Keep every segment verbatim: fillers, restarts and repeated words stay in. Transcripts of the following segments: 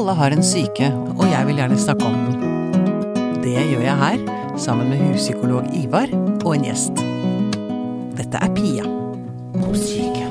Alle har en syke, og jeg vil gjerne snakke om den. Det gjør jeg her, sammen med huspsykolog Ivar og en gjest. Dette er Pia og syke.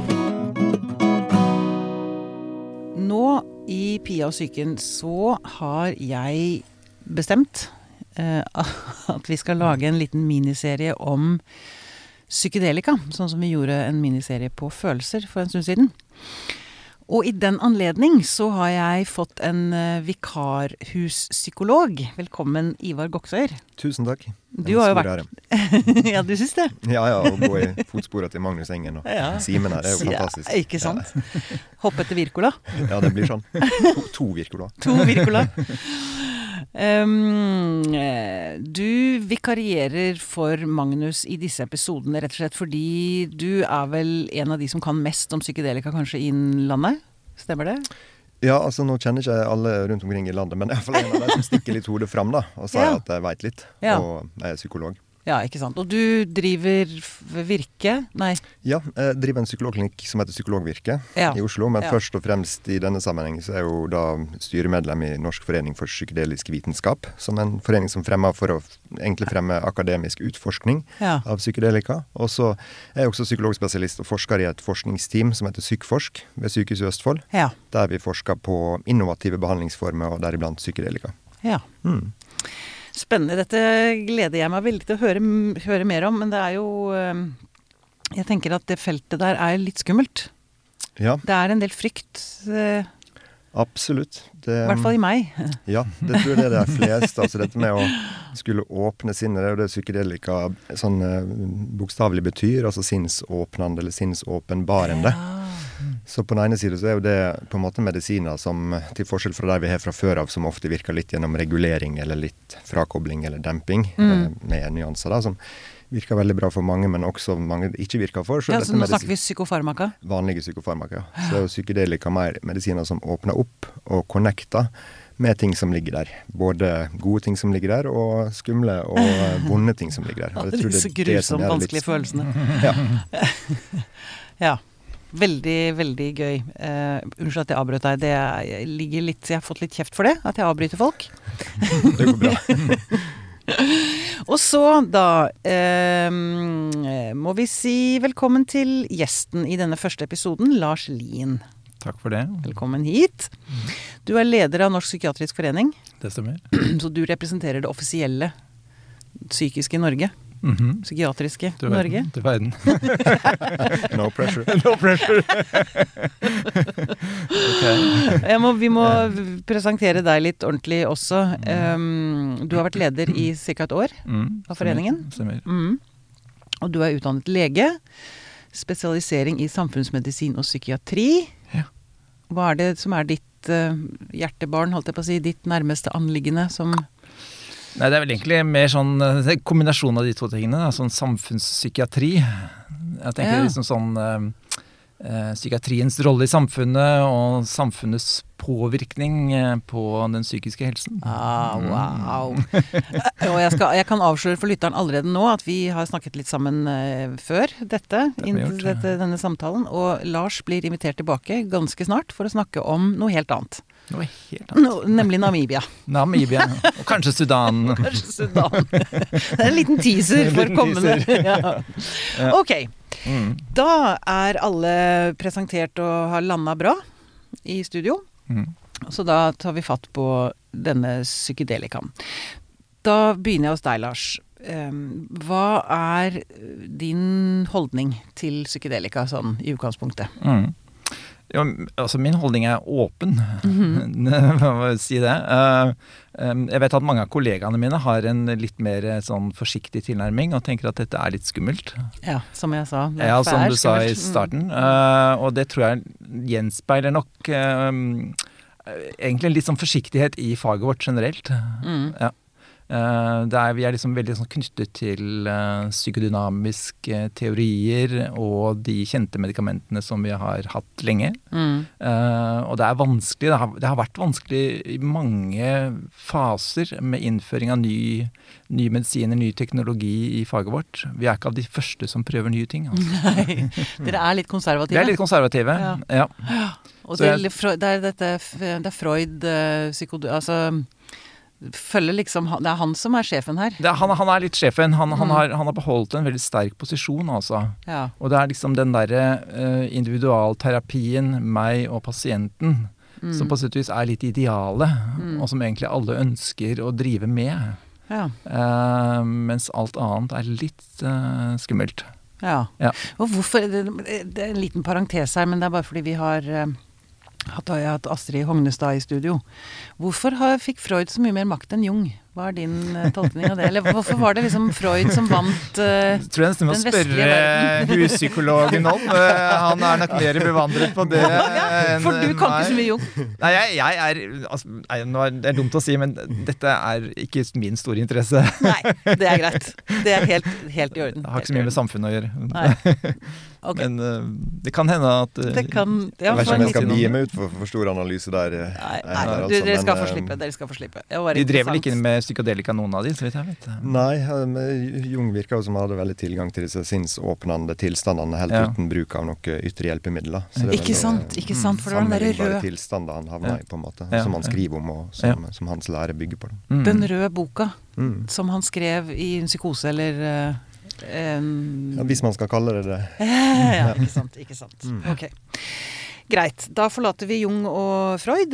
Nå i Pia og syken så har jeg bestemt eh, at vi skal lage en liten miniserie om psykedelika, sånn som vi gjorde en miniserie på følelser for en stund siden. Og i den anledning så har jeg fått en vikarhuspsykolog. Velkommen, Ivar Goksøyr. Tusen takk. Du har jo vært... ja, du synes det? Ja, ja, å gå i fotsporet til Magnus Engen og ja. Simen her, det er jo fantastisk. Ja, ikke sant? Ja. Hoppe etter Virkola. Ja, det blir sånn. To, to Virkola. To Virkola. Um, du vikarierer for Magnus i disse episodene rett og slett fordi du er vel en av de som kan mest om psykedelika kanskje innen landet, stemmer det? Ja, altså nå kjenner ikke jeg alle rundt omkring i landet, men i hvert fall en av de som stikker litt hodet frem da, og sier ja. At jeg vet litt, ja. Og jeg er psykolog. Ja, ikke sant. Og du driver Virke? Nei. Ja, jeg driver en psykologklinikk som heter Psykologvirke ja. I Oslo, men ja. Først og fremst i denne sammenhengen så er jeg jo da styremedlem i Norsk forening for psykedelisk vitenskap, som en forening som fremmer for å egentlig fremme akademisk utforskning ja. Av psykedelika. Og så er jeg også psykologspesialist og forsker i et forskningsteam som heter Psykforsk ved Sykehuset i Østfold, ja. Der vi forsker på innovative behandlingsformer og deriblant psykedelika. Ja. Mm. Spennende. Dette gleder jeg meg veldig til å høre, høre mer om, men det er jo jeg tenker at det feltet der er litt skummelt. Ja. Det er en del frykt. Absolutt. Det, I hvert fall i meg. Ja, det tror jeg det er det fleste. Altså dette med å skulle åpne sinnet, det er jo det psykedelika sånn bokstavelig betyr, altså sinnsåpnende eller sinnsåpenbarende. Ja. Så på den ene siden så er jo det på en måte medisiner som, til forskjell fra der vi har fra før av, som ofte virker litt gjennom regulering eller litt frakobling eller demping, mm. med nyanser da, som virker veldig bra for mange, men også mange ikke virker for. Så ja, så nå snakker vi psykofarmaka? Vanlige psykofarmaka, ja. Så er jo psykedelika mer medisiner som åpner opp og connecter med ting som ligger der. Både gode ting som ligger der, og skumle og vonde ting som ligger der. Og jeg tror det er så grusomt vanskelige litt... følelsene. Ja. Ja. Veldig, veldig gøy. Uh, unnskyld at jeg avbrøt deg. Det er, ligger litt, jeg har fått litt kjeft for det, at jeg avbryter folk. Det går bra. Og så da uh, må vi si velkommen til gjesten i denne første episoden, Lars Lien. Takk for det. Velkommen hit. Du er leder av Norsk psykiatrisk forening. Det stemmer. Så du representerer det offisielle psykiske Norge. Mm-hmm. Psykiatriske til Norge. Verden, til verden. No pressure. No pressure. Okay. Jeg må, vi må presentere deg litt ordentlig også. Um, du har vært leder i cirka et år mm, av foreningen. Stemmer. Mm. Og du er utdannet lege. Spesialisering i samfunnsmedisin og psykiatri. Ja. Hva er det som er ditt uh, hjertebarn, holdt jeg på å si, ditt nærmeste anliggende som... Nei, det er vel egentlig mer sånn kombinasjon av de to tingene, da, sånn samfunnspsykiatri. Jeg tenker ja. Liksom sånn eh, psykiatriens rolle i samfunnet og samfunnets påvirkning på den psykiske helsen. Ah, wow. Og jeg, skal, jeg kan avsløre for lytteren allerede nå at vi har snakket litt sammen eh, før dette, det gjort, dette, denne samtalen, og Lars blir invitert tilbake ganske snart for å snakke om noe helt annet. Noe helt annet. No, nemlig Namibia. Namibia, og kanskje Sudan. Kanskje Sudan. Det er en liten teaser for kommende. Ja. Ok, mm. Da er alle presentert og har landet bra i studio. Mm. Så da tar vi fatt på denne psykedelikaen. Da begynner jeg hos deg, Lars. Hva er din holdning til psykedelika sånn i utgangspunktet? Mm. Ja, altså min holdning er åpen, mm-hmm. hva må jeg si det. Uh, um, jeg vet at mange av kollegaene mine har en litt mer sånn forsiktig tilnærming og tenker at dette er litt skummelt. Ja, som jeg sa. Ja, som du sa i starten. Uh, og det tror jeg gjenspeiler nok uh, egentlig en litt sånn forsiktighet i faget vårt generelt. Mm. Ja. Uh, det er, vi er liksom veldig sånn knyttet til uh, psykodynamiske teorier og de kjente medikamentene som vi har hatt lenge. Mm. Uh, og det er vanskelig, det har, det har vært vanskelig i mange faser med innføring av ny, ny medisiner, ny teknologi i faget vårt. Vi er ikke av de første som prøver nye ting. Altså. Nei, dere er litt konservative. Vi er litt konservative, ja. ja. Og det, jeg, det er dette, det er Freud, psykod... Altså... følger liksom, det er han som er sjefen her. Det er, han, han er litt sjefen. Han, mm. han, har, han har beholdt en veldig sterk posisjon, altså. Ja. Og det er liksom den derre uh, individualterapien, meg og pasienten, mm. som på sett og vis er litt ideale, mm. og som egentlig alle ønsker å drive med. Ja. Uh, mens alt annet er litt uh, skummelt. Ja. ja. Og hvorfor, det, det er en liten parentes her, men det er bare fordi vi har... Uh, Hatt, jeg har hatt Astrid Hognestad i studio. Hvorfor har, fikk Freud så mye mer makt enn Jung? Hva er din uh, tolkning av det? Eller hvorfor var det liksom Freud som vant uh, tror jeg nesten må spørre huspsykologen om. Uh, han er nok mer bevandret på det. Ja, for du kan ikke så mye Jung. Nei, jeg, jeg er, altså, nei, nå er det er dumt å si, men dette er ikke min store interesse. Nei, det er greit. Det er helt, helt i orden. Det har ikke så mye med samfunnet å gjøre. Nei. Okay. Men uh, det kan hende at uh, det kan, ja, jeg vet ikke om jeg skal bli med ut for, for stor analyse der. Nei, nei her, altså, du, dere, skal men, få slippe, dere skal få slippe. De drev vel ikke med psykodelika noen av de, så vidt jeg vet. Nei, Jung virker jo som hadde veldig tilgang til disse sinnsåpnende tilstandene helt ja. uten bruk av noe ytre hjelpemidler. Ikke sant, ikke sant, for det var den der røde tilstander han havna i på en måte, ja. som han skriver om og som, ja. som hans lære bygger på. Mm. Den røde boka mm. som han skrev i en psykose eller... Uh, Um, ja, hvis man skal kalle det det. Ja, ikke sant, ikke sant. Mm. Ok. Greit, da forlater vi Jung og Freud.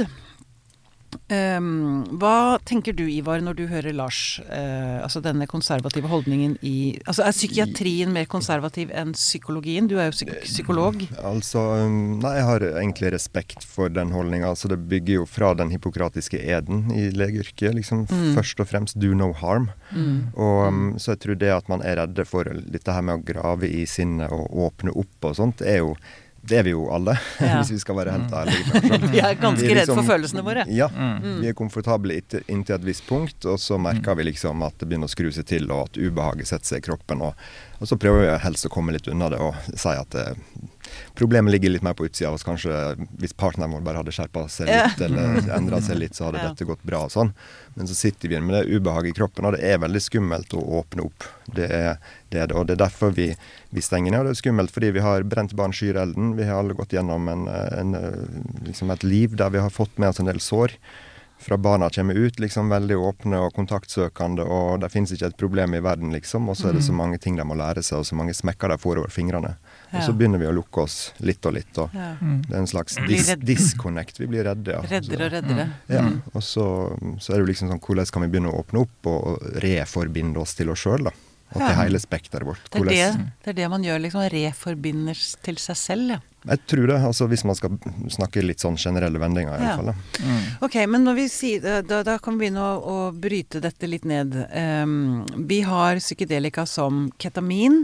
Um, hva tenker du, Ivar, når du hører Lars, uh, altså denne konservative holdningen i... Altså, er psykiatrien mer konservativ enn psykologien? Du er jo psyk- psykolog. Altså, nei, jeg har egentlig respekt for den holdningen. Altså, det bygger jo fra den hippokratiske eden i legeyrket, liksom, mm. først og fremst do no harm. Mm. Og um, så jeg tror det at man er redde for dette her med å grave i sinnet og åpne opp og sånt, er jo det er vi jo alle, ja. hvis vi skal være helt ærlige. Vi er ganske vi er liksom, redd for følelsene våre. Ja, mm. vi er komfortable inntil et visst punkt, og så merker vi liksom at det begynner å skru seg til, og at ubehaget setter seg i kroppen. Og, og så prøver vi helst å komme litt unna det, og si at det, problemet ligger litt mer på utsida av oss. Kanskje hvis partneren vår bare hadde skjerpet seg litt, ja. eller endret seg litt, så hadde ja. dette gått bra og sånn. Men så sitter vi med det ubehaget i kroppen, og det er veldig skummelt å åpne opp. Det er det, er det. Og det er derfor vi, vi stenger ned, og det er skummelt fordi vi har brent barn skyr elden. Vi har alle gått gjennom en, en, liksom et liv der vi har fått med oss en del sår. Fra barna kommer ut, liksom veldig åpne og kontaktsøkende, og det finnes ikke et problem i verden, liksom. Og så er det så mange ting de må lære seg, og så mange smekker de får over fingrene. Ja. Og så begynner vi å lukke oss litt og litt, og ja. det er en slags dis disconnect. Vi blir redde, ja. Reddere og reddere. Ja, og så, så er det jo liksom sånn, hvordan kan vi begynne å åpne opp og reforbinde oss til oss selv, da? Og til hele spekteret vårt. Det er det, det er det man gjør, liksom, reforbinder til seg selv, ja. Jeg tror det, altså hvis man skal snakke litt sånn generelle vendinger i ja. alle fall. Mm. Ok, men når vi sier, da, da kan vi begynne å, å bryte dette litt ned. Um, vi har psykedelika som ketamin,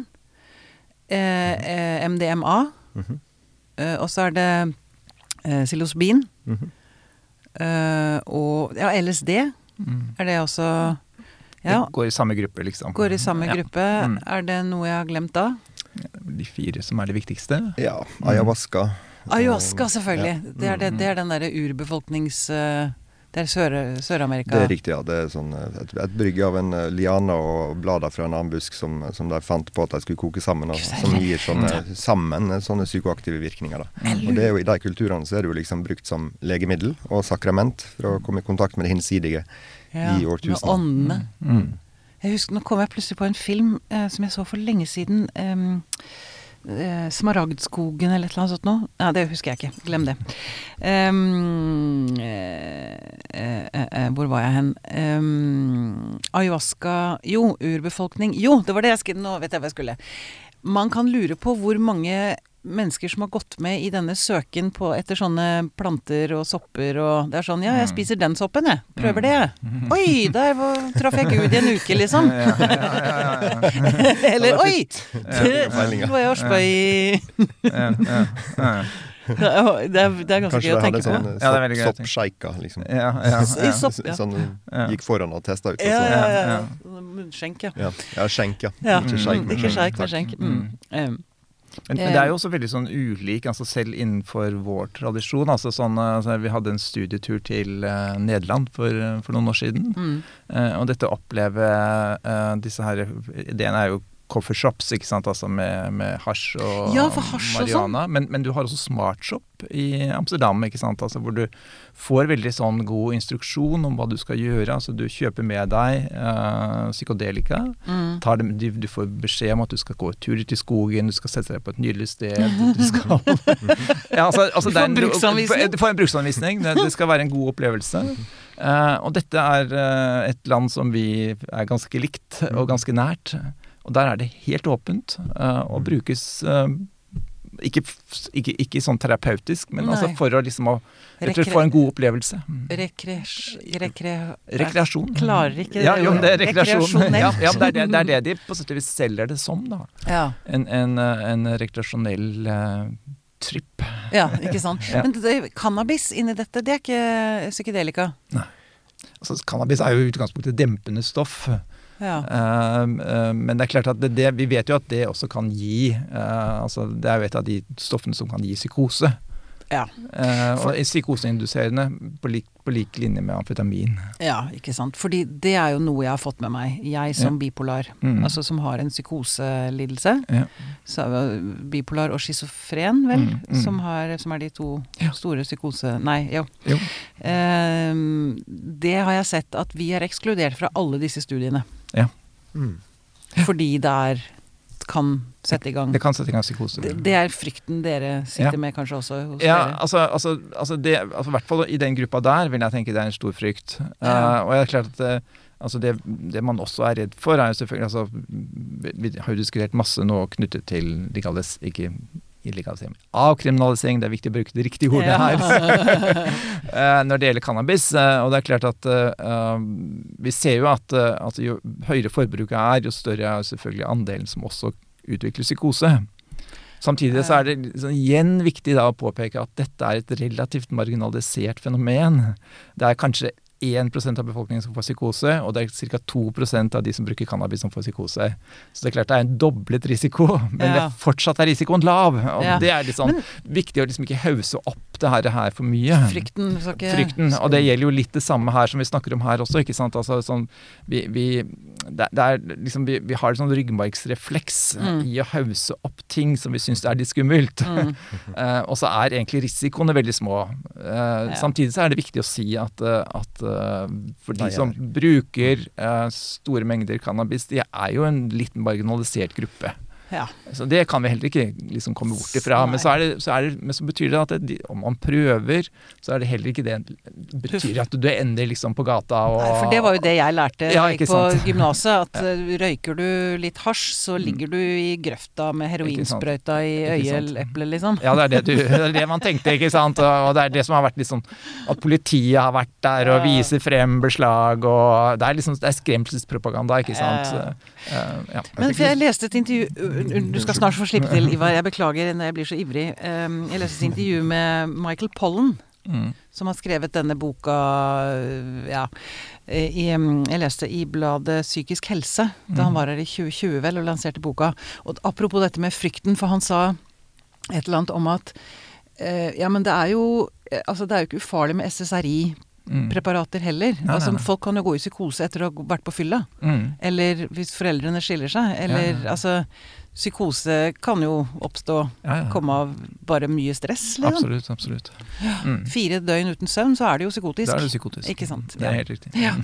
eh, eh, M D M A, mm-hmm. eh, og så er det eh, psilocybin, mm-hmm. eh, og ja, L S D, mm. er det også... Ja. Det går i samme gruppe, liksom. Går i samme ja. gruppe. Mm. Er det noe jeg har glemt da? De fire som er det viktigste. Ja, ayahuasca. Ayahuasca, selvfølgelig. Ja. Det, er det, det er den der urbefolknings... Det er Sør- Sør-Amerika. Det er riktig, ja. Det er sånn et, et brygge av en liane og blader fra en annen busk som, som de fant på at de skulle koke sammen, og som gir sånne, sammen sånne psykoaktive virkninger. Da. Og det er jo, i de kulturene så er det jo liksom brukt som legemiddel og sakrament for å komme i kontakt med det hinsidige. Ja, i årtusen. Med åndene. Mm. Jeg husker, nå kom jeg plutselig på en film eh, som jeg så for lenge siden. Eh, eh, Smaragdskogen eller et eller annet sånt nå. Ja, det husker jeg ikke. Glem det. Um, eh, eh, eh, hvor var jeg hen? Um, ayahuasca. Jo, urbefolkning. Jo, det var det jeg skrev. Nå vet jeg hva jeg skulle. Man kan lure på hvor mange mennesker som har gått med i denne søken på etter sånne planter og sopper og det er sånn, ja, jeg spiser den soppen, jeg. Prøver det. Oi, der var, traff jeg Gud i en uke, liksom. Ja, ja, ja, ja, ja. Eller, oi, det var jeg også på i... det, er, det er ganske gøy å tenke på. Kanskje det hadde en sånn soppsjeika, liksom. Ja, ja, ja. Sopp, ja. Sånn gikk foran og testet ut. Ja, så. ja, ja, ja. Munnskjenk, ja. Ja, ja skjenk, ja. ja. Ikke skjenk, men Ikke skjenk, takk. men skjenk. Mm. Um. Men, men det er jo også veldig sånn ulik, altså selv innenfor vår tradisjon. Altså sånn, altså vi hadde en studietur til uh, Nederland for, for noen år siden. Mm. Uh, og dette opplever uh, disse her, ideen er jo coffeeshops, ikke sant, altså med, med hasj og ja, for hasj marihuana. Men, men du har også smartshop i Amsterdam, ikke sant, altså hvor du får veldig sånn god instruksjon om hva du skal gjøre. Altså du kjøper med deg uh, psykodelika, mm. tar dem, du, du får beskjed om at du skal gå turer til skogen, du skal sette deg på et nydelig sted, du skal... ja, altså, altså, du får en bruksanvisning. Du får en bruksanvisning, det, det skal være en god opplevelse. Uh, og dette er uh, et land som vi er ganske likt og ganske nært. Og der er det helt åpent, uh, og brukes uh, ikke, ikke, ikke sånn terapeutisk, men Nei. altså for å liksom å, Rekre- få en god opplevelse. Rekres, rekre, rekreasjon. Klarer ikke ja, jo, det er rekreasjon. Ja, ja, det, er det, det er det de på sett og vis selger det som, da. Ja. En, en, en rekreasjonell uh, tripp. Ja, ikke sant. ja. Men det, cannabis inni dette, det er ikke psykedelika? Nei. Altså, cannabis er jo i utgangspunktet dempende stoff. Ja. Uh, uh, men det er klart at det, det, vi vet jo at det også kan gi uh, altså det er jo et av de stoffene som kan gi psykose. Ja. Uh, og psykoseinduserende på lik, på lik linje med amfetamin. Ja, ikke sant. Fordi det er jo noe jeg har fått med meg. Jeg som ja. bipolar, mm. altså som har en psykoselidelse. Ja. Så, bipolar og schizofren, vel, mm. Mm. Som, har, som er de to ja. store psykose... Nei, jo. jo. Uh, det har jeg sett at vi er ekskludert fra alle disse studiene. Ja. Mm. Fordi det er kan sette i gang. Det kan sette i gang psykose. Det, det er frykten dere sitter ja. med kanskje også hos ja, dere? Altså, altså, altså det, altså i hvert fall i den gruppa der vil jeg tenke det er en stor frykt. Ja. Uh, og jeg er klart at uh, altså det, det man også er redd for er jo selvfølgelig, altså vi, vi har jo diskutert masse nå knyttet til legalis, ikke illegalisering. Avkriminalisering, det er viktig å bruke det riktige ordet ja. her. uh, når det gjelder cannabis, uh, og det er klart at uh, vi ser jo at uh, altså, jo høyere forbruket er, jo større er selvfølgelig andelen som også utvikler psykose. Samtidig så er det liksom, igjen viktig da å påpeke at dette er et relativt marginalisert fenomen. Det er kanskje én prosent av befolkningen som får psykose, og det er ca. to prosent av de som bruker cannabis som får psykose. Så det er klart det er en doblet risiko, men ja. det fortsatt er risikoen lav. Og ja. det er litt sånn men, viktig å liksom ikke hause opp det her, her for mye. Frykten. Ikke... Frykten, og det gjelder jo litt det samme her som vi snakker om her også, ikke sant? Altså, sånn, vi, vi, det, det er, liksom, vi, vi har en sånn ryggmargsrefleks mm. i å hause opp ting som vi synes er litt skummelt. Mm. uh, og så er egentlig risikoene veldig små. Uh, ja. Samtidig så er det viktig å si at, uh, at for de som bruker uh, store mengder cannabis, de er jo en litt marginalisert gruppe. Ja. Så det kan vi heller ikke liksom komme bort ifra. Men så, er det, så, er det, men så betyr det at det, om man prøver, så er det heller ikke det betyr at du ender liksom på gata og... Nei, for det var jo det jeg lærte ja, på gymnaset, at ja. røyker du litt hasj, så ligger du i grøfta med heroinsprøyta i øyeeplet, liksom. Ja, det er det, du, det er det man tenkte, ikke sant? Og det er det som har vært liksom, at politiet har vært der og viser frem beslag, og det er liksom, det er skremselspropaganda, ikke sant? Uh, ja. Men for jeg leste et intervju, du skal snart få slippe til, Ivar, jeg beklager når jeg blir så ivrig. Jeg leste et intervju med Michael Pollan, mm. som har skrevet denne boka, ja, i, jeg leste i bladet Psykisk helse, da han var her i tjue tjue vel, og lanserte boka. Og apropos dette med frykten, for han sa et eller annet om at, ja, men det er jo, altså det er jo ikke ufarlig med S S R I Mm. preparater heller. Nei, altså, nei, nei. Folk kan jo gå i psykose etter å ha vært på fylla. Mm. Eller hvis foreldrene skiller seg. Eller, ja, ja. altså, psykose kan jo oppstå, ja, ja. komme av bare mye stress. Liksom. Absolutt, absolutt. Mm. Fire døgn uten søvn, så er det jo psykotisk. Da er det psykotisk. Ikke sant? Det er helt riktig. Ja.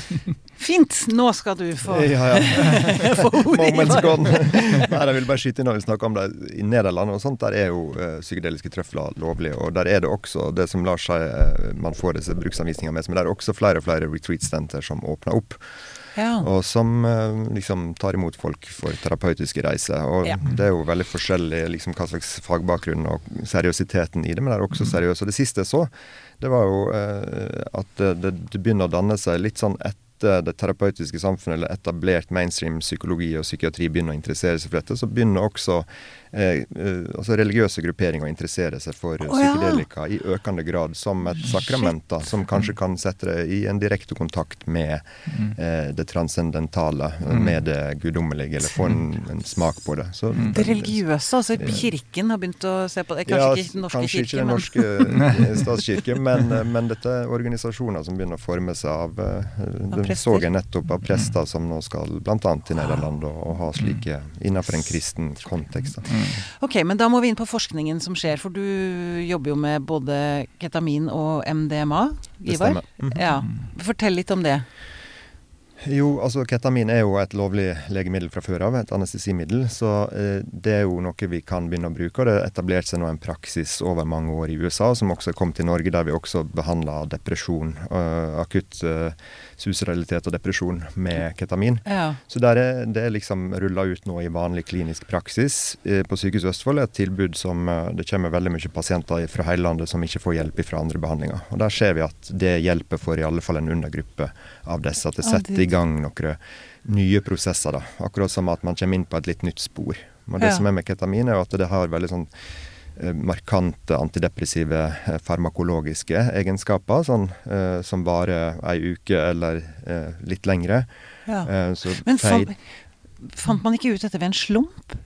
Fint! Nå skal du få ja, ja. få ordet. Moments gone. Nei, jeg vil bare skyte inn når vi snakker om det. I Nederland og sånt, der er jo uh, psykedeliske trøfler lovlige, og der er det også det som lar seg, uh, man får disse bruksanvisninger med, men der er også flere og flere retreat-center som åpner opp. Ja. Og som uh, liksom tar imot folk for terapeutiske reiser. Og ja. det er jo veldig forskjellig liksom, hva slags fagbakgrunn og seriøsiteten i det, men det er også seriøst. Og det siste så, det var jo uh, at det, det begynner å danne seg litt sånn et etter det terapeutiske samfunnet, eller etablert mainstream psykologi og psykiatri begynner å interessere seg for dette, så begynner også eh, altså religiøse grupperinger å interessere seg for oh, psykedelika ja. I økende grad som et sakrament, da, som kanskje kan sette det i en direkte kontakt med eh, det transcendentale, mm. med det guddommelige, eller få en, en smak på det. Så, mm. Det religiøse, altså kirken har begynt å se på det, kanskje ja, ikke den norske kanskje kirke, ikke den norske statskirke, men, men dette er organisasjoner som begynner å forme seg av, av det så jeg nettopp av prester som nå skal blant annet til Nederland og, og ha slike innenfor en kristen kontekst. Da. Ok, men da må vi inn på forskningen som skjer, for du jobber jo med både ketamin og M D M A, Ivar. Mm-hmm. Ja, fortell litt om det. Jo, altså ketamin er jo et lovlig legemiddel fra før av, et anestesimiddel, så eh, det er jo noe vi kan begynne å bruke, og det har etablert seg nå en praksis over mange år i U S A, som også kom til Norge, der vi også behandler depresjon, uh, akutt uh, susrealitet og depresjon med ketamin. Ja. Så der er, det er liksom rullet ut nå i vanlig klinisk praksis eh, på Sykehuset Østfold, et tilbud som uh, det kommer veldig mye pasienter fra hele landet som ikke får hjelp fra andre behandlinger. Og der ser vi at det hjelper for i alle fall en undergruppe av disse, at det setter i gang noen nye prosesser da. Akkurat som at man kommer inn på et litt nytt spor. Men det ja. Som er med ketamin er at det har veldig sånn eh, markante antidepressive eh, farmakologiske egenskaper, sånn, eh, som varer ei uke eller eh, litt lengre. Ja. Eh, så Men feil... fant, fant man ikke ut dette ved en slump?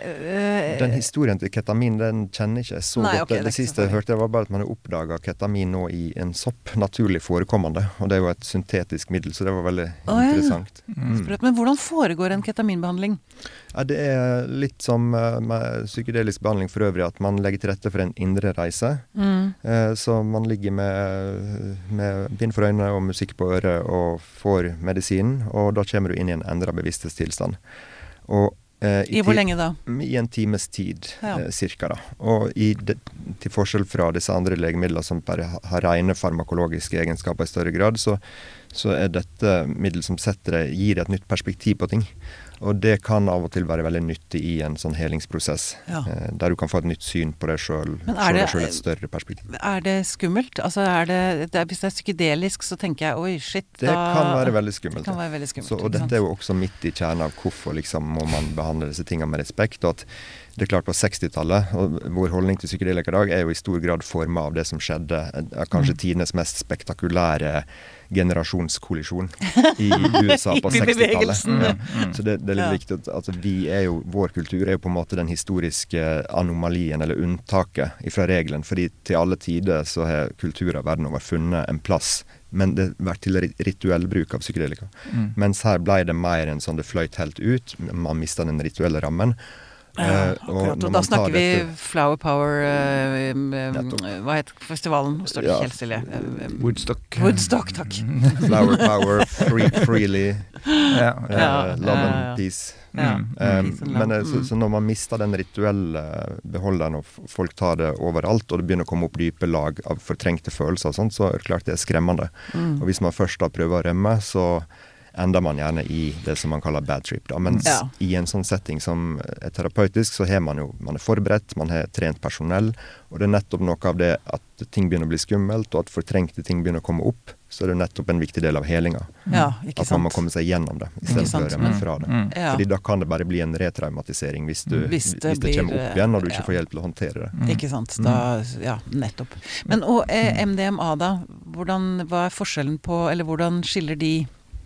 Den historien til ketamin, den kjenner ikke jeg så Nei, godt. okay, det, det det siste jeg hørte var bare at man har oppdaget ketamin nå i en sopp, naturlig forekommende. Og det er jo et syntetisk middel, så det var veldig oh, interessant. Ja. Mm. Men hvordan foregår en ketaminbehandling? Ja, det er litt som med psykedelisk behandling for øvrig, at man legger til rette for en indre reise. Mm. Så man ligger med, med bind for øynene og musikk på øret og får medisinen, og da kommer du inn i en endret bevissthetstilstand. Og Eh, I, I hvor lenge da? I en times tid, ja. eh, cirka da. Og i det, til forskjell fra disse andre legemidler som bare har rene farmakologiske egenskaper i større grad, så, så er dette middel som setter det, gir et nytt perspektiv på ting. Og det kan av og til være veldig nyttig i en sånn helingsprosess, ja. eh, der du kan få et nytt syn på deg selv, selv et større perspektiv. Er det skummelt? Altså er det, det er, hvis det er psykedelisk, så tenker jeg, oi, shit, det da... Det kan være veldig skummelt. Det kan være veldig skummelt. Så, og dette er jo også midt i kjernen av hvorfor liksom må man behandle disse tingene med respekt, og at det er klart på sekstitallet, og vår holdning til psykedelika i dag er jo i stor grad formet av det som skjedde, kanskje mm. tidenes mest spektakulære generasjonskollisjon i U S A på sekstitallet. Ja. Mm. Så det, det er litt ja. Viktig at altså, vi er jo, vår kultur er jo på en måte den historiske anomalien, eller unntaket fra regelen, fordi til alle tider så har kulturer verden over funnet en plass, men det har vært til rituell bruk av psykedelika. Mm. Mens her ble det mer enn sånn det fløyt helt ut, man mistet den rituelle rammen. Ja, akkurat, og da snakker vi dette, Flower Power uh, um, hva heter festivalen? Nå står det ja. Helt stille. Um, Woodstock. Woodstock, takk. Flower Power, free, Freely, ja. uh, ja. Love and ja. Peace. Ja. Um, men uh, så, så når man mister den rituelle beholderen, og folk tar det overalt, og det begynner å komme opp dype lag av fortrengte følelser og sånt, så er det klart det er skremmende. Mm. Og hvis man først da prøver å rømme, så ender man gjerne i det som man kaller bad trip. Da. Mens ja. I en sånn setting som er terapeutisk, så har man jo, man er forberedt, man har trent personell, og det er nettopp noe av det at ting begynner å bli skummelt, og at fortrengte ting begynner å komme opp, så er det nettopp en viktig del av helinga. Ja, ikke at sant. man må komme seg gjennom det, i stedet for å rømme fra det. Mm. Ja. Fordi da kan det bare bli en retraumatisering hvis, du, hvis, det, hvis det blir, kommer opp igjen, og du ikke ja. Får hjelp til å håndtere det. Mm. Ikke sant. Da, ja, nettopp. Men og eh, M D M A da, hvordan, hva er forskjellen på, eller hvordan skiller de?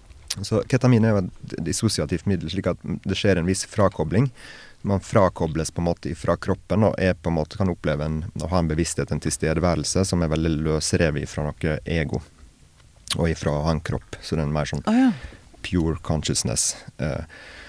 Så ketamin er jo et dissosiativt middel, slik at det skjer en viss frakobling. Man frakobles på en måte fra kroppen, og er på en måte kan oppleve en, å ha en bevissthet, en tilstedeværelse, som er veldig løsrevet fra noe ego, og ifra å ha en kropp. Så det er en mer sånn oh, ja. Pure consciousness. Eh,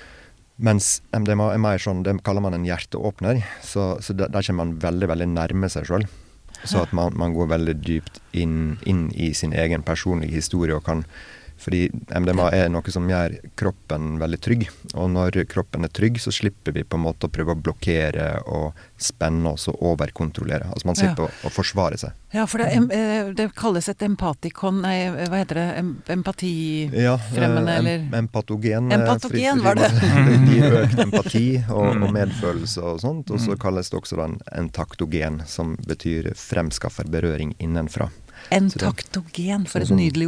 mens M D M A er mer sånn, det kaller man en hjerteåpner, så, så der, der kommer man veldig, veldig nærme seg selv. Så at man, man går veldig dypt inn, inn i sin egen personlige historie, og kan fordi M D M A er noe som gjør kroppen veldig trygg, og når kroppen er trygg, så slipper vi på en måte å prøve å blokkere og spenne oss og overkontrollere. Altså man slipper ja. å, å forsvare seg. Ja, for det, det kalles et empatikon, nei, hva heter det, empatifremmende, ja, eller? Empatogen. Empatogen var det. Det gir økt empati og, og medfølelse og sånt, og så kalles det også en entaktogen, som betyr fremskaffer berøring innenfra. Entaktogen, for et nydelig ord.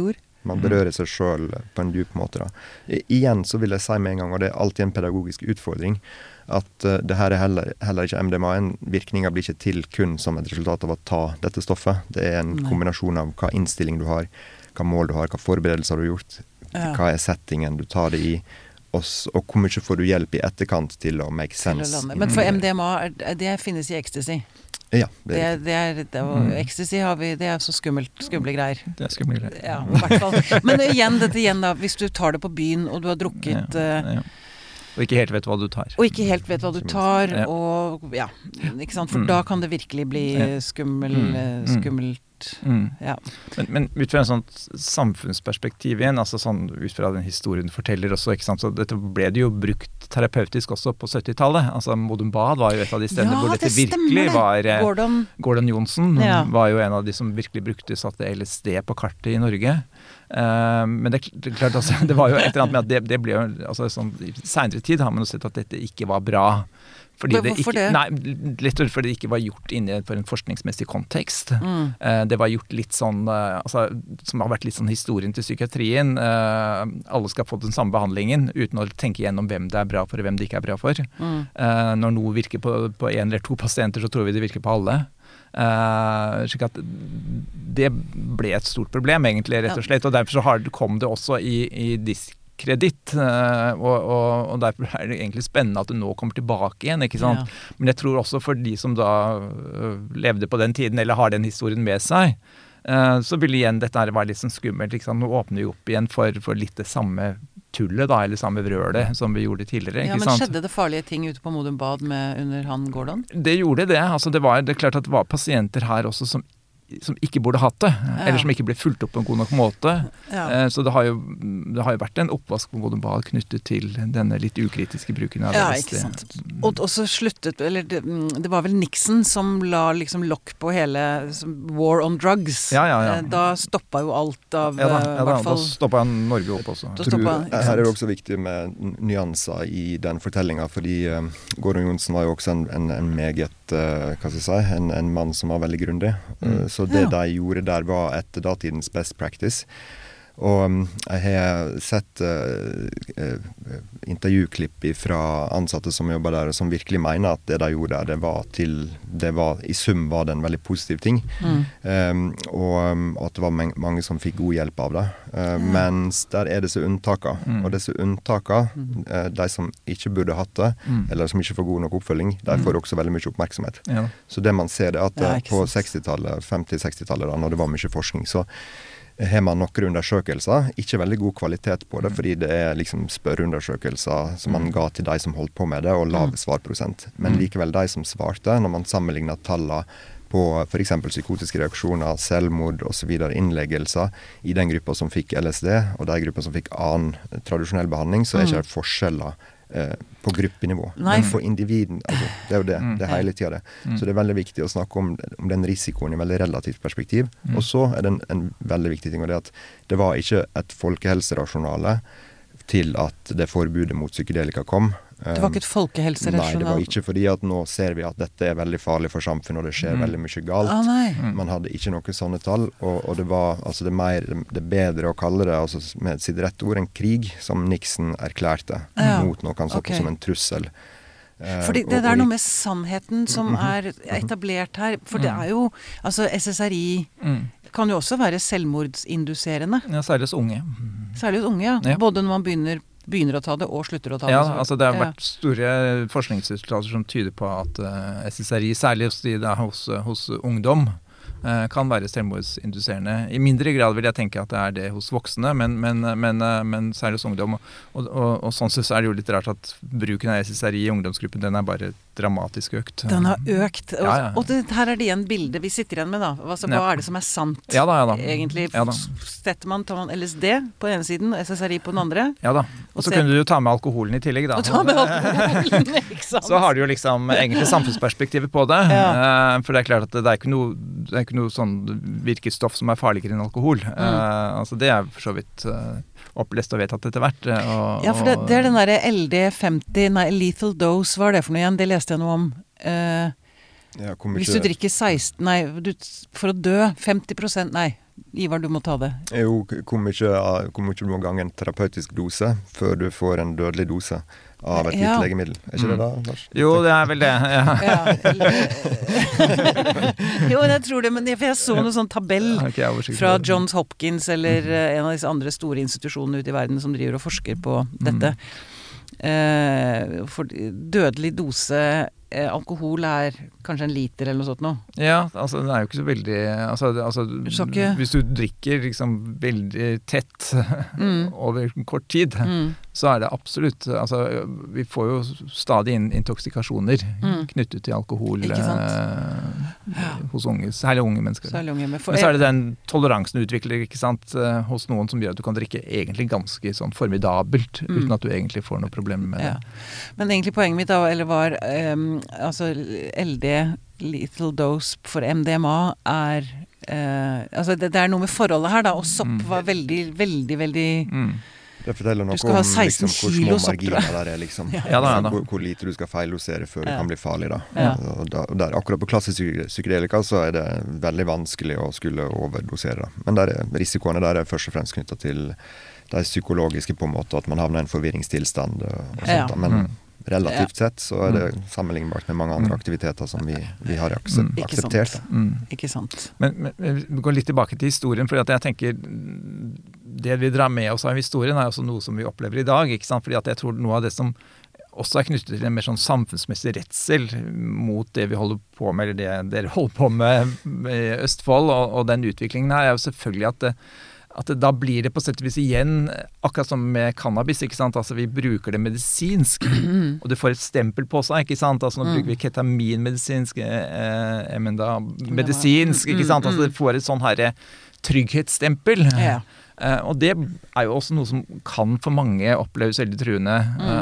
Man berører seg selv på en dyp måte. Da. I, igjen så vil jeg si med en gang, og det er alltid en pedagogisk utfordring, at uh, det her er heller, heller ikke M D M A. En virkninger blir ikke til kun som et resultat av å ta dette stoffet. Det er en Nei. kombinasjon av hva innstilling du har, hva mål du har, hva forberedelser du har gjort, ja. hva er settingen du tar det i, og, og hvor mye får du hjelp i etterkant til å make sense. Men for M D M A, det finnes i ecstasy? Ja, det er det er, det er, mm. Ecstasy har vi, det er så skummelt, skumle greier. Det er skumle greier. Ja, i hvert fall. Men igjen, dette igjen da, hvis du tar det på byen, og du har drukket... Ja, ja. Og ikke helt vet hva du tar. Og ikke helt vet hva du tar, ja. og ja, ikke sant? For mm. da kan det virkelig bli skummel, mm. skummelt. Mm. Ja. Men, men ut fra en sånn samfunnsperspektiv igjen, altså sånn ut fra den historien du forteller også, ikke sant? Så dette ble det jo brukt terapeutisk også på syttitallet. Altså Modum Bad var jo et av de stedene ja, hvor dette det virkelig var eh, Gordon, Gordon Johnson ja. var jo en av de som virkelig brukte satte L S D på kartet i Norge. Uh, men det, det, klart, altså, det var jo et eller annet med at det, det ble jo altså, sånn, i senere tid har man jo sett at dette ikke var bra. Fordi det Hvorfor ikke, det? Nei, litt fordi det ikke var gjort inne for en forskningsmessig kontekst. Mm. Uh, det var gjort litt sånn, uh, altså, som har vært litt sånn historien til psykiatrien. Uh, alle skal få den samme behandlingen uten å tenke gjennom hvem det er bra for og hvem det ikke er bra for. Mm. Uh, når noe virker på, på en eller to pasienter, så tror vi det virker på alle. Uh, slik at det ble et stort problem egentlig, rett og slett, og derfor så har, kom det også i, i diskreditt, uh, og, og, og derfor er det egentlig spennende at det nå kommer tilbake igjen, ikke sant? Ja. Men jeg tror også for de som da uh, levde på den tiden, eller har den historien med seg, uh, så vil igjen dette her være litt sånn skummelt, ikke sant? Nå åpner vi opp igjen for, for litt det samme tullet da, eller samme vrølet som vi gjorde tidligere, ja, ikke sant? Ja, men sant? skjedde det farlige ting ute på Modum Bad med, under han Gordon? Det gjorde det, altså det var, det er klart at det var pasienter her også som som ikke burde hatt det, ja. eller som ikke ble fulgt opp på en god nok måte. Ja. Eh, så det har, jo, det har jo vært en oppvask på Modum Bad knyttet til denne litt ukritiske bruken av ja, L S D. Ikke sant. Og, og så sluttet, eller det, det var vel Nixon som la liksom lokk på hele war on drugs. Ja, ja, ja. Eh, da stoppet jo alt av... Ja da, ja, da, hvert fall, da stoppet han Norge opp også. Tror, her er det også viktig med nyanser i den fortellingen, fordi um, Gordon Johnson var jo også en, en, en meget, uh, hva skal jeg si, en, en mann som var veldig grundig. Mm. Uh, Så det ja. de gjorde der var etter datidens best practice. Og um, jeg har sett uh, uh, intervjuklipp fra ansatte som jobber der, som virkelig mener at det de gjorde der, det var til, det var, i sum var det en veldig positiv ting. Mm. Um, og um, at det var mange som fikk god hjelp av det. Uh, mm. Mens der er disse unntaker. Mm. Og disse unntaker, uh, de som ikke burde hatt det, mm. eller som ikke får god nok oppfølging, de får også veldig mye oppmerksomhet. Ja. Så det man ser er at uh, på sekstitallet, femti-sekstitallet, da, når det var mye forskning, så har man noen undersøkelser, ikke veldig god kvalitet på det, fordi det er liksom spørreundersøkelser som man ga til de som holdt på med det, og lav svarprosent. Men likevel de som svarte, når man sammenlignet tallene på for eksempel psykotiske reaksjoner, selvmord og så videre, innleggelser i den gruppa som fikk L S D, og de gruppa som fikk annen tradisjonell behandling, så er ikke det forskjeller eh, på gruppenivå. Nei. Men for individen, altså, det er jo det, det er hele tiden det. Så det er veldig viktig å snakke om, om den risikoen i veldig relativt perspektiv. Og så er det en, en veldig viktig ting, og det er at det var ikke et folkehelserasjonale til at det forbudet mot psykedelika kom. Det var ikke et folkehelserasjonal? Nei, det var ikke fordi at nå ser vi at dette er veldig farlig for samfunnet, og det skjer mm. veldig mye galt. Ah, nei. Man hadde ikke noen sånne tall, og, og det var altså det, mer, det er bedre å kalle det altså med sitt rette ord en krig, som Nixon erklærte ja. mot noe han så på okay. som en trussel. Fordi det, det er noe med sannheten som er etablert her, for det er jo, altså S S R I mm. kan jo også være selvmordsinduserende. Ja, særlig hos unge. Særlig hos unge, ja. ja. Både når man begynner begynner å ta det og slutter å ta det. Ja, altså det har vært store forskningsresultater som tyder på at uh, S S R I, særlig hos, de, da, hos, hos ungdom, uh, kan være selvmordsinduserende. I mindre grad vil jeg tenke at det er det hos voksne, men, men, men, uh, men særlig hos ungdom. Og, og, og, og sånn sett så er det jo litt rart at bruken av S S R I i ungdomsgruppen, den er bare dramatisk økt. Den har økt. Og, ja, ja. og det, her er det igjen bildet vi sitter igjen med da. Altså, hva ja. er det som er sant? Ja da, ja da. Egentlig ja da. Setter man, tar man L S D på den ene siden, og S S R I på den andre. Ja da. Og så kunne du jo ta med alkoholen i tillegg da. Og ta med alkoholen, ikke sant? Så har du jo liksom egentlig samfunnsperspektivet på det. Ja. Uh, for det er klart at det er ikke noe, det er ikke noe sånn virkestoff som er farligere enn alkohol. Mm. Uh, altså det er for så vidt uh, opplest og vedtatt etter hvert. Og, ja, for det, det er den der L D femti, nei, lethal dose, hva er det for noe igjen? Det leste jeg noe om. Uh, ja, hvis du drikker seksten, nei, du, for å dø, femti prosent, nei, Ivar, du må ta det. Jo, hvor mye, hvor mye du må gange en terapeutisk dose før du får en dødelig dose av et Ja. gitt legemiddel. Er ikke det da, Lars? Jo, det er vel det. Ja. Ja, eller, jo, jeg tror det, men jeg, for jeg så noen sånn tabell Har ikke jeg oversikt fra over det. Johns Hopkins eller eh, en av disse andre store institusjonene ute i verden som driver og forsker på dette. Eh, for dødelig dose eh, alkohol er kanskje en liter eller noe sånt nå. Ja, altså den er jo ikke så veldig altså, det- altså, Så ikke- Hvis du drikker liksom veldig tett Mm. over kort tid, Mm. så er det absolutt altså, vi får jo stadig inn intoksikasjoner Mm. knyttet til alkohol Ikke sant? eh, hos unge, særlig unge mennesker. Så er det unge med for, Men så er det den toleransen du utvikler ikke sant, eh, hos noen som gjør at du kan drikke egentlig ganske sånn formidabelt, Mm. uten at du egentlig får noe problem med det. Ja. Men egentlig poenget mitt da, eller var um, altså L D, lethal dose for M D M A, er eh, altså det, det er noe med forholdet her da, og sopp Mm. var veldig, veldig, veldig Mm. Det forteller noe Du skal ha om seksten liksom, hvor kilo små sopp, tror jeg. marginer der er, liksom. Ja, da, ja, da. Hvor, hvor lite du skal feildosere før det Ja. kan bli farlig, da. Ja. Og da, og der, akkurat på klassisk psy- psykedelika så er det veldig vanskelig å skulle overdosere, da. Men der er, risikoene der er først og fremst knyttet til de psykologiske på en måte, at man havner i en forvirringstilstand og, og sånt, Ja. da. Men Mm. relativt sett så er det sammenlignbart med mange andre aktiviteter som vi, vi har akse- Mm. Ikke sant. akseptert. Da. Mm. Ikke sant? Men, men men vi går litt tilbake til historien, for jeg tenker det vi drar med oss av historien er også noe som vi opplever i dag, ikke sant? Fordi at jeg tror noe av det som også er knyttet til en mer sånn samfunnsmessig redsel mot det vi holder på med, eller det dere holder på med i Østfold, og, og den utviklingen her, er jo selvfølgelig at det, at det, da blir det på sett og vis igjen, akkurat som med cannabis, ikke sant? Altså vi bruker det medisinsk, og du får et stempel på seg, ikke sant? Altså nå bruker vi ketamin medisinsk, eh, men da medisinsk, ikke sant? Altså det får et sånn her trygghetsstempel. Ja. Eh, og det er jo også noe som kan for mange oppleves veldig truende.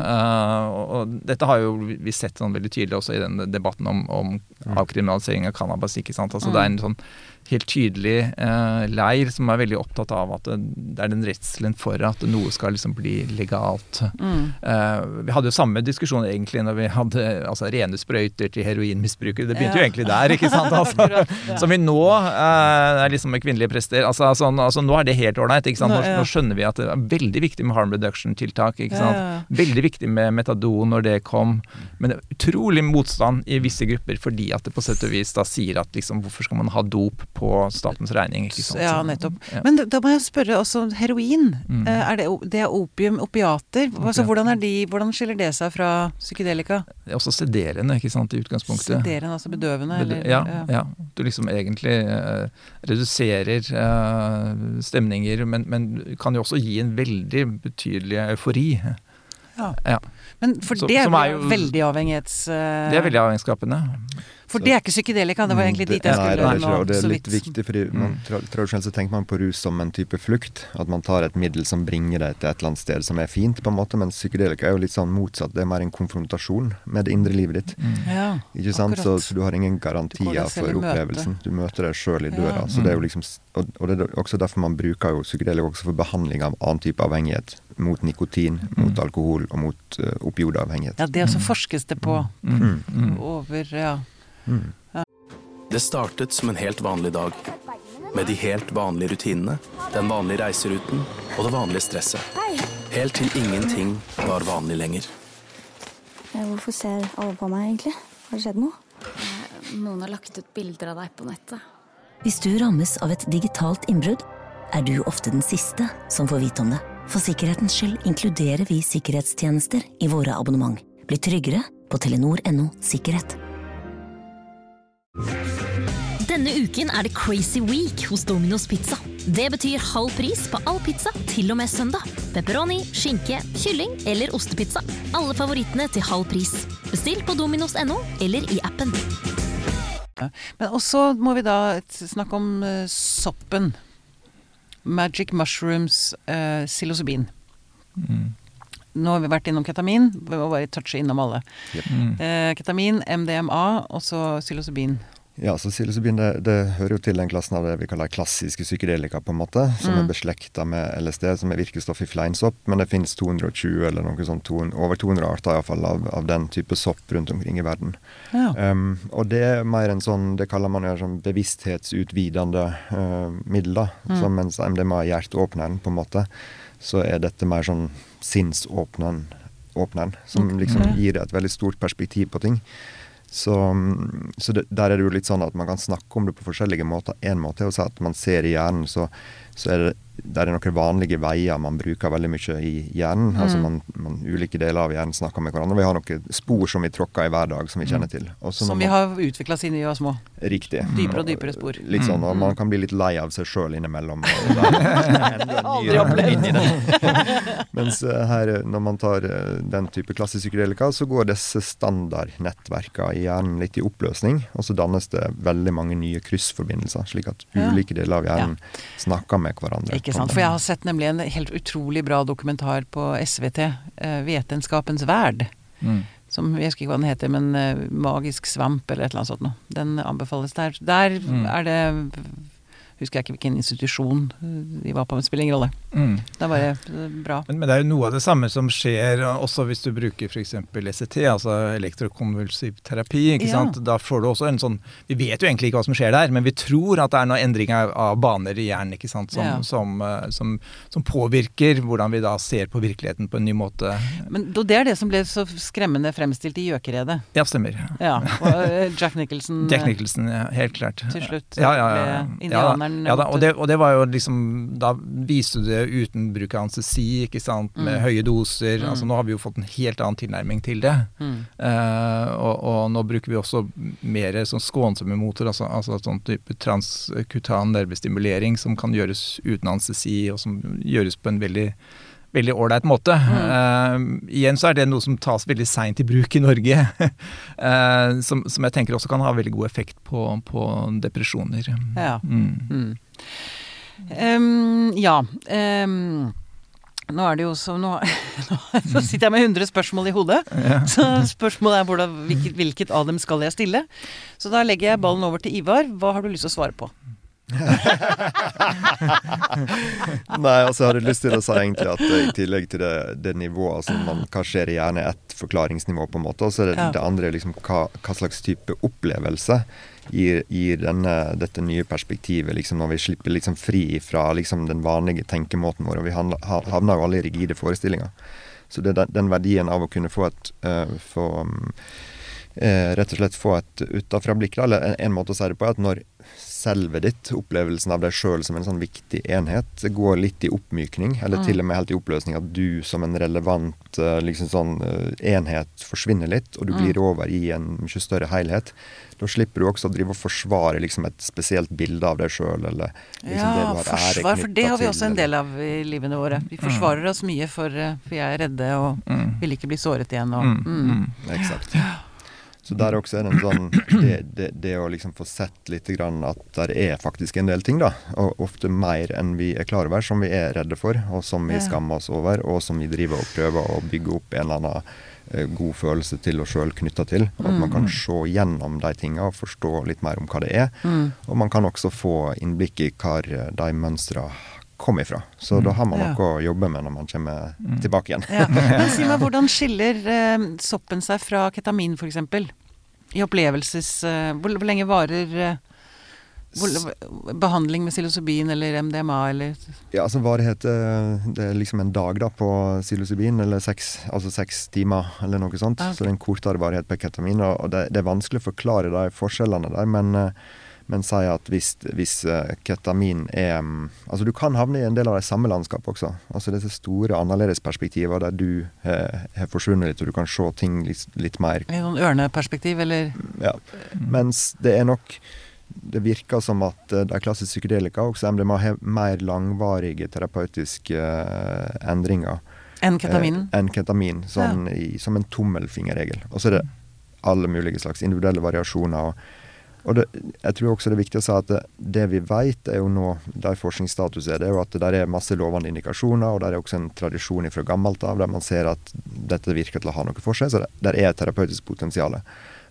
Eh, og, og dette har jo vi sett sånn veldig tydelig også i den debatten om, om avkriminalisering av cannabis, ikke sant? Altså det er en sånn helt tydelig eh, leir som er veldig opptatt av at det, det er den redselen for at noe skal liksom bli legalt. Mm. Eh, vi hadde jo samme diskusjon egentlig når vi hadde altså, rene sprøyter til heroinmisbrukere. Det begynte Ja. jo egentlig der, ikke sant? Altså, Akkurat, ja. som vi nå eh, er liksom med kvinnelige prester. Altså, sånn, altså nå er det helt ålreit, ikke sant? Nå, Nå, ja. nå skjønner vi at det er veldig viktig med harm reduction-tiltak, ikke sant? Ja, ja. Veldig viktig med metadon når det kom, men det er utrolig motstand i visse grupper fordi at det på sett og vis da sier at liksom, hvorfor skal man ha dop på statens regning, ikke sant? Ja, Så- nettopp. Ja. Men da, da må jeg spørre også heroin. Mm. Eh, Er det, o- det er opium, opiater. Altså, Opiater. hvordan, er de, hvordan skiller det seg fra psykedelika? Det er også sederende, ikke sant, i utgangspunktet. Sederende, altså bedøvende? Bed- Eller, ja, ja. Du liksom egentlig eh, reduserer eh, stemninger, men, men kan jo også gi en veldig betydelig eufori. Ja. Ja. Men for Så- det er, som er jo- veldig avhengighets... eh, Det er veldig avhengighetsskapende. For det er ikke psykedelika, det var egentlig dit jeg Nei, skulle det er det nå, ikke, og det så er litt vidt. viktig, fordi man, tra tradisjonelt så tenker man på rus som en type flukt. At man tar et middel som bringer deg til et eller annet sted som er fint, på en måte, men psykedelika er jo litt sånn motsatt. Det er mer en konfrontasjon med det indre livet ditt. Ja, Ikke sant? Så, akkurat. så du har ingen Du går garantier deg selv for i møte. opplevelsen. Du møter deg sjøl i døra. Ja. Så det er jo liksom, s- og, og det er også derfor man bruker jo psykedelika også for behandling av annen type avhengighet. Mot nikotin, mot alkohol og mot uh, opioidavhengighet. Ja, det også forskes det på. Mm. Mm. Over, ja. Mm. Det startet som en helt vanlig dag. Med de helt vanlige rutinene, den vanlige reiseruten og det vanlige stresset. Helt til ingenting var vanlig lenger. Hvorfor ser alle på meg egentlig? Har det skjedd noe? Noen har lagt ut bilder av deg på nettet. Hvis du rammes av et digitalt innbrudd, er du ofte den siste som får vite om det. For sikkerhetens skyld inkluderer vi sikkerhetstjenester i våre abonnement. Bli tryggere på telenor punktum no sikkerhet. Denne uken er det Crazy Week hos Domino's Pizza. Det betyr halv pris på all pizza til og med søndag. Pepperoni, skinke, kylling eller ostepizza. Alle favorittene til halv pris. Bestill på dominos punktum no eller i appen. Men også må vi da t- snakke om eh, soppen. Magic mushrooms, uh, psilocybin. Nå har vi vært innom ketamin, vi må bare touche innom alle. Yep. Mm. Eh, ketamin, M D M A, og så psilocybin. Ja, så psilocybin, det, det hører jo til den klassen av det vi kaller klassiske psykedelika på en måte, som mm. er beslektet med L S D, som er virkestoff i fleinsopp, men det finnes to hundre og tjue eller noe sånt, to, over to hundre arter i hvert fall av, av den type sopp rundt omkring i verden. Ja. Um, og det er mer en sånn, det kaller man jo sånn bevissthetsutvidende uh, middel da, mm. som mens M D M A er hjerteåpneren på en måte, så er dette mer sånn sinnsåpneren, åpneren, som liksom gir et veldig stort perspektiv på ting. Så, så det, der er det jo litt sånn at man kan snakke om det på forskjellige måter. En måte er å si at man ser i hjernen, så, så er det der er noen vanlige veier man bruker veldig mye i hjernen. Mm. Altså man, man, ulike deler av hjernen snakker med hverandre. Vi har noen spor som vi tråkker i hver dag, som vi kjenner til. Også som vi man, har utviklet siden vi var små. Riktig. Dypere og dypere spor. Litt sånn, og man kan bli litt lei av seg selv innimellom. Og aldri opplevd inn i det. Mens her, når man tar den type klassisk psykedelika, så går disse standardnettverkene i hjernen litt i oppløsning, og så dannes det veldig mange nye kryssforbindelser, slik at ulike deler av hjernen ja. snakker med hverandre. Ikke sant, for jeg har sett nemlig en helt utrolig bra dokumentar på S V T, uh, Vetenskapens Verd, mm. som, jeg husker ikke hva den heter, men uh, Magisk Svamp eller et eller annet sånt noe. Den anbefales der. Der mm. er det, husker jeg ikke hvilken institusjon de var på, men det spiller ingen rolle. Mm. Det er bare bra. Men, men det er jo noe av det samme som skjer også hvis du bruker for eksempel E C T, altså elektrokonvulsiv terapi, ikke ja. sant? Da får du også en sånn, vi vet jo egentlig ikke hva som skjer der, men vi tror at det er noen endringer av baner i hjernen, ikke sant? Som, ja. som, som, som påvirker hvordan vi da ser på virkeligheten på en ny måte. Men det er det som ble så skremmende fremstilt i Gjøkeredet. Ja, stemmer. Ja, og Jack Nicholson. Jack Nicholson, ja, helt klart. Til slutt ja, ja, ja, ja. ble indianeren. Ja, da, og, det, og det var jo liksom, da viste du det uten bruk av anestesi, ikke sant, med mm. høye doser, mm. altså nå har vi jo fått en helt annen tilnærming til det, mm. uh, og, og nå bruker vi også mer sånn skånsomme motor, altså, altså sånn type transkutan nervestimulering som kan gjøres uten anestesi, og som gjøres på en veldig veldig ordentlig måte. Mm. Uh, igjen så er det noe som tas veldig sent i bruk i Norge, uh, som, som jeg tenker også kan ha veldig god effekt på, på depresjoner. Ja. Mm. Mm. Um, ja. Um, nå er det jo så nå, nå sitter jeg med hundre spørsmål i hodet, ja. Så spørsmålet er hvordan, hvilket, hvilket av dem skal jeg stille? Så da legger jeg ballen over til Ivar. Hva har du lyst til å svare på? Nei, altså jeg hadde lyst til å si egentlig at i tillegg til det, det nivået altså man kanskje er gjerne et forklaringsnivå på en måte, og så er det, ja. det andre liksom hva, hva slags type opplevelse gir, gir denne, dette nye perspektivet liksom når vi slipper liksom fri fra liksom den vanlige tenkemåten vår, og vi havner jo alle i rigide forestillinger, så det er den, den verdien av å kunne få et uh, få, um, uh, rett og slett få et utenfra-blikk, eller en, en måte å si det på er at når selve ditt, opplevelsen av deg selv som en sånn viktig enhet, går litt i oppmykning, eller mm. til og med helt i oppløsning, at du som en relevant liksom sånn, enhet forsvinner litt, og du mm. blir over i en mye større helhet. Da slipper du også å drive og forsvare liksom, et spesielt bilde av deg selv, eller liksom, ja, det du har forsvar, for det har vi også en del av i livene våre. Vi forsvarer mm. oss mye for, for jeg er redde, og mm. vil ikke bli såret igjen. Og, mm. Mm. Eksakt. Så der også er det en sånn, det, det, det å liksom få sett litt grann at der er faktisk en del ting da, og ofte mer enn vi er klar over, som vi er redde for, og som vi skammer oss over, og som vi driver og prøver å bygge opp en eller annen uh, god følelse til oss selv knyttet til, og at man kan se gjennom de tingene og forstå litt mer om hva det er, mm. og man kan også få innblikk i hva de mønstre kom ifra. Så mm. da har man noe ja. å jobbe med når man kommer mm. tilbake igjen. Ja. Men si meg, hvordan skiller eh, soppen seg fra ketamin for eksempel? I opplevelses... Eh, hvor, hvor lenge varer eh, hvor, behandling med psilocybin eller M D M A eller... Ja, altså varighet, det er liksom en dag da på psilocybin, eller seks, altså seks timer eller noe sånt. Ah, okay. Så det er en kortere varighet på ketamin, og det, det er vanskelig å forklare de forskjellene der, men... Men sier at hvis, hvis uh, ketamin er... Um, altså du kan havne i en del av det samme landskap også. Altså disse store, annerledes perspektiver der du uh, har forsvunnet litt, og du kan se ting litt, litt mer... I noen ørneperspektiv, eller? Ja. Mens det er nok... Det virker som at uh, de klassiske psykedelika også M D M A har mer langvarige terapeutiske uh, endringer. Enn ketamin? Uh, enn ketamin, sånn ja. i, som en tommelfingerregel. Og så er det alle mulige slags individuelle variasjoner, og Og det, jeg tror også det er viktig å si at det, det vi vet er jo nå, der forskningsstatus er det, er jo at det der er masse lovende indikasjoner, og der er også en tradisjon fra gammelt av, der man ser at dette virker til å ha noe for seg, så det, der er et terapeutisk potensiale.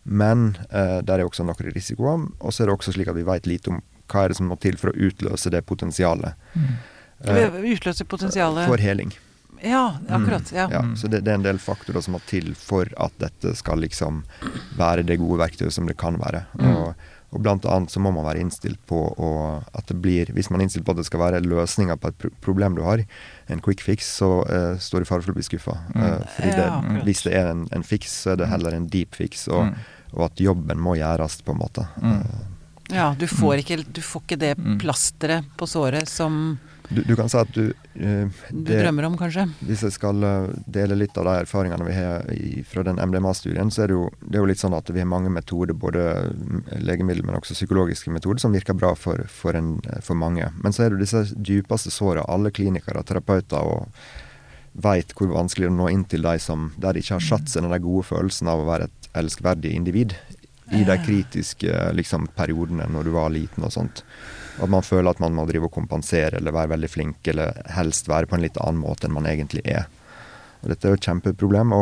Men eh, der er også noen risikoer, og så er det også slik at vi vet lite om hva er det som må til for å utløse det potensialet. Mm. Eh, utløse potensialet? For heling. Ja, akkurat. Ja. Mm. Ja, så det, det er en del faktorer som må til for at dette skal liksom være det gode verktøyet som det kan være. Mm. Og, og blant annet så må man være innstilt på å, at det blir, hvis man er innstilt på at det skal være løsninger på et pro- problem du har, en quick fix, så uh, står du i fare for å bli skuffet. Mm. Uh, fordi det, ja, hvis det er en, en fix, så er det heller en deep fix, og, mm. og at jobben må gjøres på en måte. Mm. Uh, ja, du får, ikke, du får ikke det plasteret på såret som du, du kan si at du uh, Du drømmer om, kanskje? Hvis jeg skal uh, dele litt av de erfaringene vi har i, fra den M D M A-studien, så er det, jo, det er jo litt sånn at vi har mange metoder, både legemiddel, men også psykologiske metoder, som virker bra for, for, en, for mange. Men så er det jo disse dypeste sårene. Alle klinikere, terapeuter, og vet hvor vanskelig det er å nå inn til de som, der de ikke har satt seg den gode følelsen av å være et elskverdig individ i de kritiske liksom, periodene når du var liten og sånt. At man føler at man må drive og kompensere eller være veldig flink, eller helst være på en litt annen måte enn man egentlig er. Og dette er jo et kjempeproblem,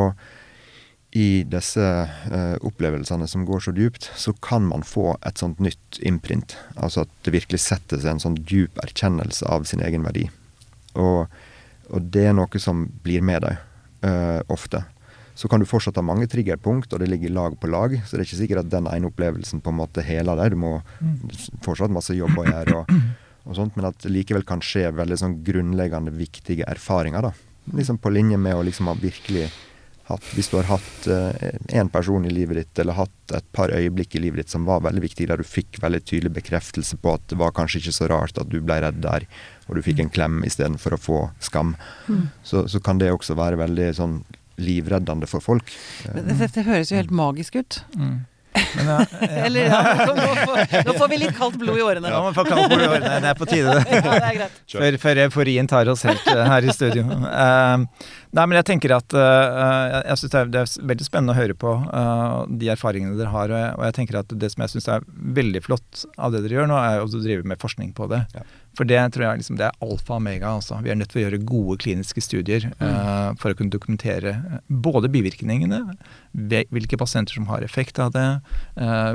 og i disse uh, opplevelsene som går så dypt, så kan man få et sånt nytt imprint. Altså at det virkelig setter seg en sånn dyp erkjennelse av sin egen verdi. Og, og det er noe som blir med deg uh, ofte. Så kan du fortsatt ha mange triggerpunkt, og det ligger lag på lag, så det er ikke sikkert at den ene opplevelsen på en måte heler deg. Du må fortsatt masse jobb å gjøre, og, og sånt, men at det likevel kan skje veldig sånn grunnleggende viktige erfaringer, da. Liksom på linje med å liksom ha virkelig hatt, hvis du har hatt eh, en person i livet ditt, eller hatt et par øyeblikk i livet ditt som var veldig viktig, der du fikk veldig tydelig bekreftelse på at det var kanskje ikke så rart at du ble redd der, og du fikk en klem i stedet for å få skam. Mm. Så, så kan det også være veldig sånn livreddende for folk. Dette, dette høres jo helt magisk ut. Mm. Men, ja, ja. Eller, ja, nå, får, nå får vi litt kaldt blod i årene. Ja, man får kaldt blod i årene. Det er på tide. Ja, det er greit. Før, før euforien tar oss helt uh, her i studio. Uh, nei, men jeg tenker at uh, jeg synes det er, det er veldig spennende å høre på uh, de erfaringene dere har, og jeg, og jeg tenker at det som jeg synes er veldig flott av det dere gjør nå, er å drive med forskning på det. Ja. For det tror jeg liksom, det er alfa og omega. Altså. Vi er nødt til å gjøre gode kliniske studier mm. uh, for å kunne dokumentere både bivirkningene, hvilke pasienter som har effekt av det, uh,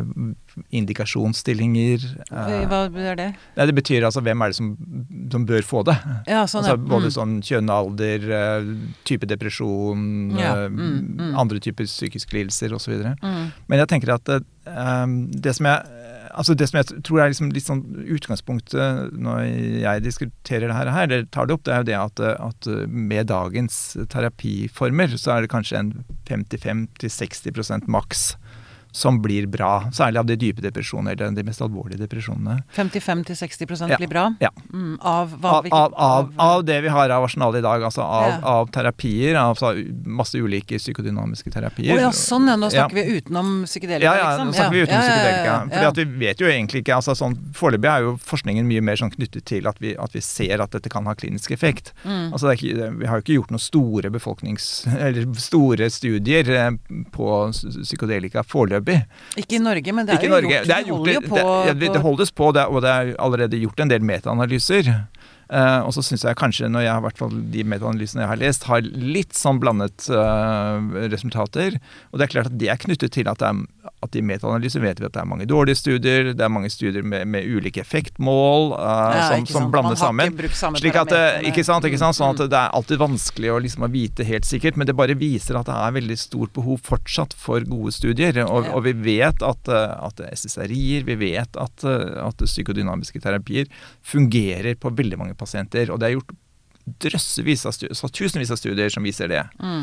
indikasjonsstillinger. Uh, Hva er det? Det betyr altså hvem er det som, som bør få det. Ja, sånn, altså, ja. både mm. sånn kjønn, alder, uh, type depresjon, ja. uh, mm, mm. andre typer psykiske lidelser og så videre. Mm. Men jeg tenker at uh, det som jeg Altså det som jeg tror er liksom litt sånn utgangspunktet når jeg diskuterer det her, det tar det opp, det er jo det at, at med dagens terapiformer så er det kanskje en femtifem til seksti prosent maks som blir bra, særlig av de dype depresjonene, eller de mest alvorlige depresjonene. femtifem til seksti prosent ja. blir bra? Ja. Mm, av, hva, av, av, av, av det vi har av arsenal i dag, altså av, ja. av terapier, av masse ulike psykodynamiske terapier. Å ja, sånn, ja, nå snakker ja. vi utenom psykedelika, ja, ja, liksom. nå snakker vi utenom ja, psykedelika. ja, ja, ja. Fordi at vi vet jo egentlig ikke, altså sånn, foreløpig er jo forskningen mye mer sånn knyttet til at vi, at vi ser at dette kan ha klinisk effekt. Mm. Altså det er ikke, vi har jo ikke gjort noen store befolknings, eller store studier på psykedelika foreløpig. Ikke i Norge, men det er ikke jo Norge. gjort, det, er gjort, det, det, det, det holdes på, det, og det er allerede gjort en del metaanalyser. Uh, og så synes jeg kanskje, når jeg har hvert fall de metaanalysene jeg har lest, har litt sånn blandet uh, resultater. Og det er klart at det er knyttet til at, det er, at i metaanalyser vet vi at det er mange dårlige studier, det er mange studier med, med ulike effektmål uh, ja, som, som blandes sammen. Slik at, ikke sant, ikke sant? Sånn at det er alltid vanskelig å, liksom, å vite helt sikkert, men det bare viser at det er veldig stort behov fortsatt for gode studier. Og, og vi vet at, at S S R I-er, vi vet at, at psykodynamiske terapier fungerer på veldig mange pasienter, og det er gjort drøssevis av studier, så tusenvis av studier som viser det. Mm.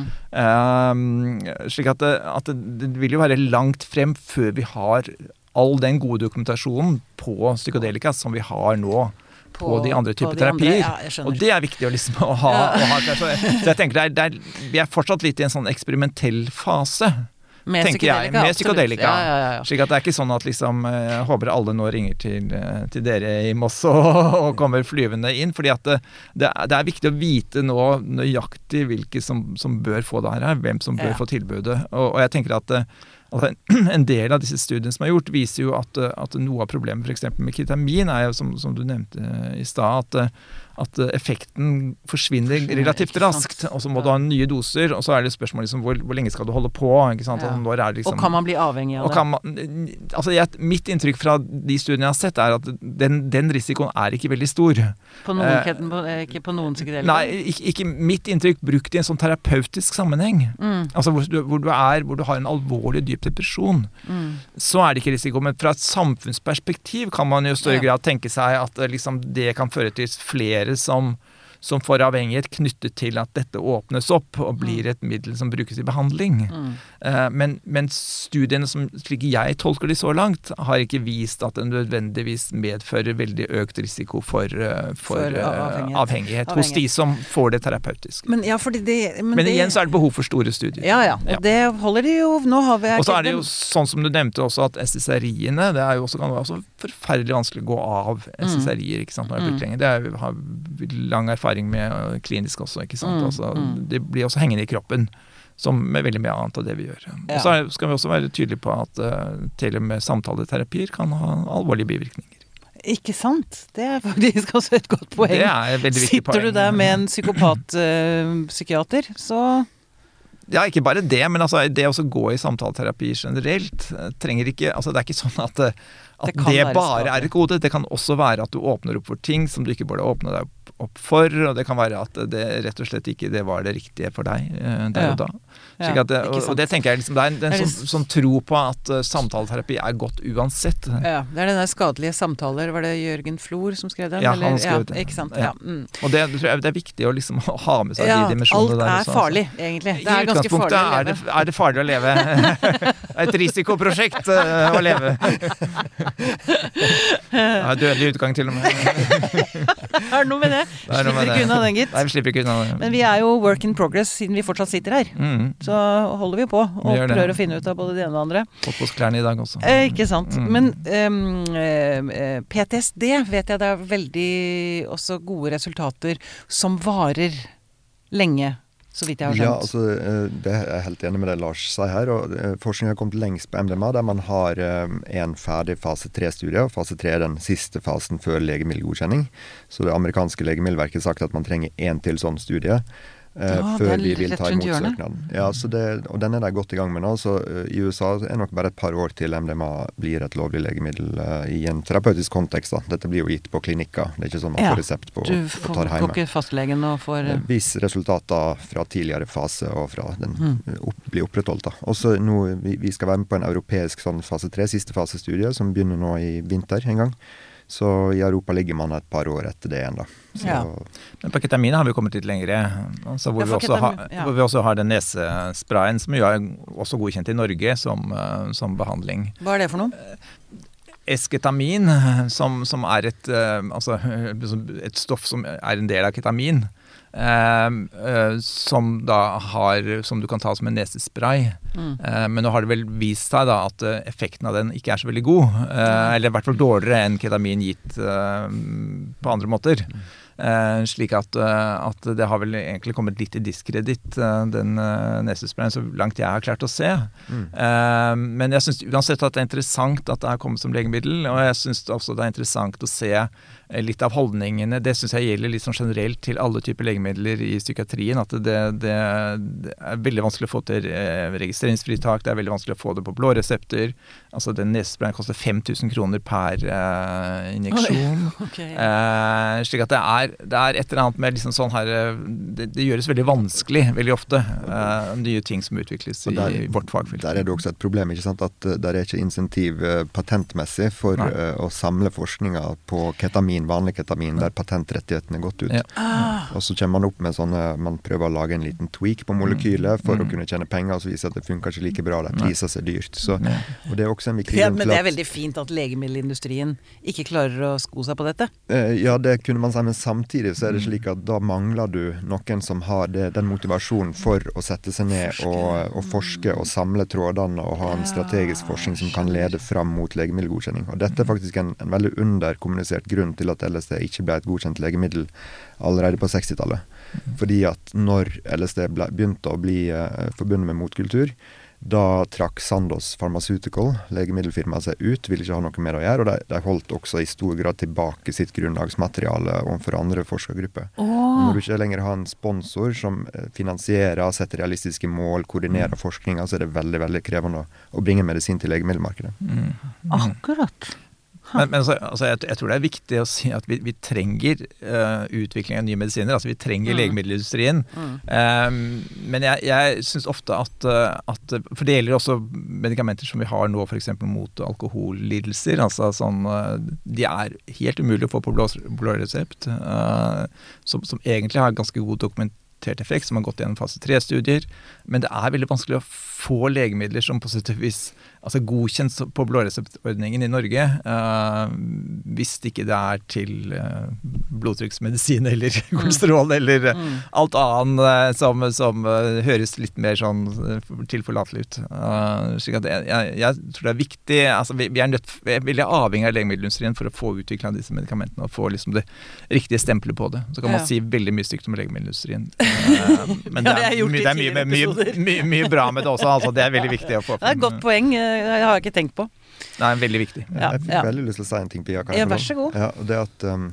Um, slik at, det, at det, det vil jo være langt frem før vi har all den gode dokumentasjonen på psykodelika som vi har nå på, på de andre typer terapier. Andre, ja, og det er viktig å liksom å ha. Ja. Å ha så jeg tenker det er, det er, vi er fortsatt litt i en sånn eksperimentell fase. Med tenker jeg, med psykodelika. Ja, ja, ja. Slik at det er ikke sånn at liksom, jeg håper alle nå ringer til, til dere i Moss og, og kommer flyvende inn, fordi at det, det, er, det er viktig å vite nå nøyaktig hvilke som, som bør få det her, hvem som bør ja. få tilbudet. Og, og jeg tenker at altså, en del av disse studiene som er gjort, viser jo at, at noe av problemet for eksempel med ketamin er jo, som, som du nevnte i stad, at, at effekten forsvinner relativt raskt, og så må du ha nye doser, og så er det spørsmål liksom, hvor, hvor lenge skal du holde på, ikke sant? Ja. Og, når er det liksom, og kan man bli avhengig av det? Kan man, altså jeg, mitt inntrykk fra de studiene jeg har sett er at den, den risikoen er ikke veldig stor. På noen, eh, på, ikke på noen psykedelika? Nei, ikke, ikke mitt inntrykk brukt i en sånn terapeutisk sammenheng. Mm. Altså hvor du, hvor du er, hvor du har en alvorlig dyp depresjon, mm. så er det ikke risiko, men fra et samfunnsperspektiv kan man jo i større ja. grad tenke seg at liksom, det kan føre til flere som, som får avhengighet knyttet til at dette åpnes opp og blir et middel som brukes i behandling. Mm. Uh, men, men studiene som, slik jeg tolker de så langt, har ikke vist at det nødvendigvis medfører veldig økt risiko for, uh, for, for uh, avhengighet. avhengighet hos de som får det terapeutisk. Men, ja, fordi det, men, men det, igjen så er det behov for store studier. Ja, ja. Og ja. det holder de jo, nå har vi... Og så er det jo sånn som du nevnte også at S S R I-ene, det er jo også, kan være også forferdelig vanskelig å gå av S S R I-er, ikke sant, når det er blitt lenge. Det er, har lang erfaring med klinisk også, ikke sant? Mm, altså, mm. Det blir også hengende i kroppen, som med veldig mye annet av det vi gjør. Ja. Og så er, skal vi også være tydelige på at uh, til og med samtaleterapier kan ha alvorlige bivirkninger. Ikke sant? Det er faktisk også et godt poeng. Det er et veldig viktig Sitter poeng. du der med en psykopat-psykiater, uh, så... Ja, ikke bare det, men altså, det å gå i samtaleterapi generelt trenger ikke, altså det er ikke sånn at, at det, det bare er et gode. Det kan også være at du åpner opp for ting som du ikke burde åpne deg opp for, og det kan være at det rett og slett ikke det var det riktige for deg der og da. Slik at det, og, og det tenker jeg liksom, det er en, det er en sånn, sånn tro på at uh, samtaleterapi er godt uansett. Ja, det er den der skadelige samtaler, var det Jørgen Flor som skrev den? Ja, eller? han skrev det. Ja, ikke sant? Ja. Ja. Mm. Og det, det tror jeg det er viktig å liksom ha med seg ja, de dimensjonene der. Ja, alt er også, farlig, altså. egentlig. Det I er ganske farlig å leve. Er det, er det farlig å leve? Et risikoprosjekt uh, å leve. Ja, dødelig utgang til og med. Er det noe med det? det er noe med slipper ikke unna den, gitt. Nei, vi slipper ikke unna det. Men vi er jo work in progress siden vi fortsatt sitter her. Mm. Så holder vi på og vi prøver å finne ut av både det ene og det andre. Fått på oss klærne i dag også. Eh, ikke sant. Mm. Men um, eh, P T S D vet jeg det er veldig også gode resultater som varer lenge. Så vidt jeg har skjønt. Ja, altså, det er jeg helt enig med det Lars sier her. Og forskningen har kommet lengst på M D M A, der man har en ferdig fase tre-studie. Fase tre er den siste fasen før legemiddelgodkjenning. Så det amerikanske legemiddelverket har sagt at man trenger en til sånn studie. Ja, før vi vil ta imot søknaden. Ja, så det, og den er de godt i gang med nå. Så uh, i U S A er nok bare et par år til M D M A blir et lovlig legemiddel uh, i en terapeutisk kontekst. Da. Dette blir jo gitt på klinikker. Det er ikke sånn man ja, får resept på og tar hjemme. Du får ikke fastlegen og får... Uh... Hvis resultater fra tidligere fase og fra den mm. opp, blir opprettholdt. Da. Og så nå, vi, vi skal være med på en europeisk sånn fase tre, siste fasestudie, som begynner nå i vinter en gang. Så i Europa ligger man et par år etter det igjen da. Så, ja. Men på ketamin har vi kommet litt lengre, altså hvor, ja, vi også ketamin, har, ja. hvor vi også har den nesesprayen, som jo er også godkjent i Norge som, som behandling. Hva er det for noe? Esketamin, som, som er et, altså, et stoff som er en del av ketamin, Uh, uh, som da har, som du kan ta som en nesespray. Mm. Uh, men nå har det vel vist seg da at uh, effekten av den ikke er så veldig god, uh, eller i hvert fall dårligere enn ketamin gitt uh, på andre måter. Mm. Uh, slik at, uh, at det har vel egentlig kommet litt i diskreditt, uh, den uh, nesesprayen, så langt jeg har klart å se. Mm. Uh, men jeg synes uansett at det er interessant at det har kommet som legemiddel, og jeg synes også det er interessant å se litt av holdningene. Det synes jeg gjelder litt sånn generelt til alle typer legemidler i psykiatrien, at det, det, det er veldig vanskelig å få til registreringsfritak, det er veldig vanskelig å få det på blå resepter. Altså den nesesprayen koster fem tusen kroner per uh, injeksjon. Okay. Uh, slik at det er, det er et eller annet med liksom sånn her, det, det gjøres veldig vanskelig, veldig ofte, uh, nye ting som utvikles i der, vårt fagfelt. Der er det også et problem, ikke sant, at der er ikke insentiv uh, patentmessig for uh, å samle forskninga på ketamin, vanlig ketamin, der patentrettighetene er gått ut. Ja. Ah. Og så kommer man opp med sånne, man prøver å lage en liten tweak på molekylet for mm. å kunne tjene penger, og så viser at det funker ikke like bra, det priser seg dyrt. Så, og det er også en viktig ja, men det er veldig fint at legemiddelindustrien ikke klarer å sko seg på dette. Eh, ja, det kunne man si, men samtidig så er det slik at da mangler du noen som har det, den motivasjonen for å sette seg ned og, og forske og samle trådene og ha en strategisk forskning som kan lede fram mot legemiddelgodkjenning. Og dette er faktisk en, en veldig underkommunisert grunn til at L S D ikke ble et godkjent legemiddel allerede på sekstitallet. Fordi at når L S D ble, begynte å bli uh, forbundet med motkultur, Da trakk Sandoz Pharmaceutical, legemiddelfirmaet, seg ut, ville ikke ha noe mer å gjøre, og de, de holdt også i stor grad tilbake sitt grunnlagsmateriale overfor andre forskergrupper. Oh. Når du ikke lenger har en sponsor som finansierer, setter realistiske mål, koordinerer mm. forskninga, så er det veldig, veldig krevende å bringe medisin til legemiddelmarkedet. Mm. Mm. Akkurat. Men, men altså, altså, jeg, jeg tror det er viktig å si at vi, vi trenger uh, utvikling av nye medisiner, altså vi trenger mm. legemiddelindustrien. Mm. Um, men jeg, jeg synes ofte at, at, for det gjelder også medikamenter som vi har nå for eksempel mot alkohollidelser, altså sånn, de er helt umulig å få på blå, blå resept, uh, som, som egentlig har ganske god dokumentert effekt, som har gått gjennom fase tre-studier, men det er veldig vanskelig å få legemidler som positivvis altså godkjent på blåreseptordningen i Norge, uh, hvis ikke det er til uh, blodtrykksmedisin eller mm. kolesterol eller mm. alt annet uh, som, som uh, høres litt mer sånn uh, tilforlatelig ut. Uh, slik at jeg, jeg, jeg tror det er viktig, altså vi, vi er nødt, vi er veldig avhengig av legemiddelindustrien for å få utviklet disse medikamentene og få liksom det riktige stempelet på det. Så kan man ja. si veldig mye stygt om legemiddelindustrien. Uh, men det er, ja, det er, mye, det er mye, mye, mye, mye bra med det også, altså det er veldig viktig å få. Det er et godt poeng. Det har jeg ikke tenkt på. Nei, veldig viktig. Ja, jeg fikk ja. veldig lyst til å si en ting, Pia. Ja, vær så god. Ja, det at um,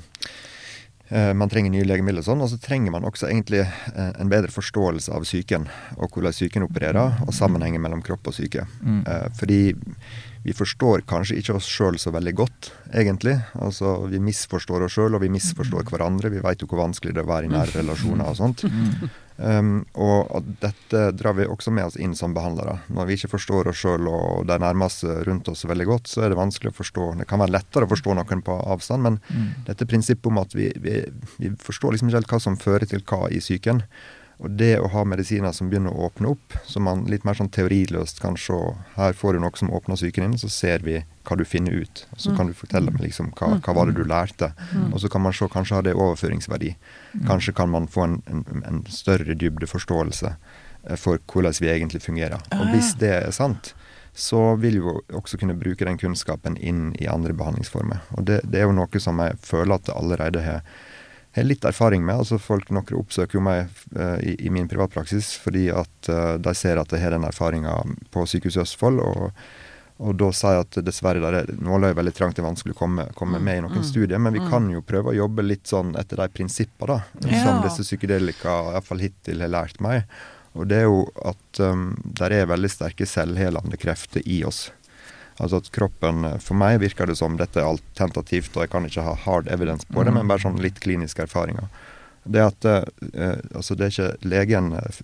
uh, man trenger nye legemidler og sånn, og så trenger man også egentlig uh, en bedre forståelse av psyken, og hvordan psyken opererer, og sammenhengen mellom kropp og psyke. Mm. Uh, fordi vi forstår kanskje ikke oss selv så veldig godt, egentlig. Altså, vi misforstår oss selv, og vi misforstår hverandre. Vi vet jo hvor vanskelig det er å være i nære relasjoner og sånt. Um, og dette drar vi også med oss inn som behandlere. Når vi ikke forstår oss selv og de nærmeste rundt oss veldig godt, så er det vanskelig å forstå. Det kan være lettere å forstå noen på avstand, men mm. dette prinsippet om at vi, vi, vi forstår liksom ikke helt hva som fører til hva i psyken. Og det å ha medisiner som begynner å åpne opp, så man litt mer sånn teoriløst kan se, her får du noe som åpner psyken din, så ser vi hva du finner ut. Og så kan du fortelle meg liksom, hva, hva var det du lærte. Og så kan man se, kanskje har det overføringsverdi. Kanskje kan man få en, en, en større dybde forståelse for hvordan vi egentlig fungerer. Og hvis det er sant, så vil vi også kunne bruke den kunnskapen inn i andre behandlingsformer. Og det, det er jo noe som jeg føler at det allerede har Jeg har litt erfaring med, altså folk noen oppsøker jo meg uh, i, i min privatpraksis, fordi at uh, de ser at jeg har den erfaringen på Sykehuset i Østfold, og, og da sier jeg at dessverre der er nåløyet veldig trangt, det er vanskelig å komme, komme med i noen mm. studier, men vi mm. kan jo prøve å jobbe litt sånn etter de prinsipper da, ja. som disse psykedelika i hvert fall hittil har lært meg, og det er jo at um, der er veldig sterke selvhelende krefter i oss. Altså at kroppen, for meg virker det som, dette er alt tentativt, og jeg kan ikke ha hard evidence på det, men bare sånn litt kliniske erfaringer. Det at, eh, altså det er ikke legen,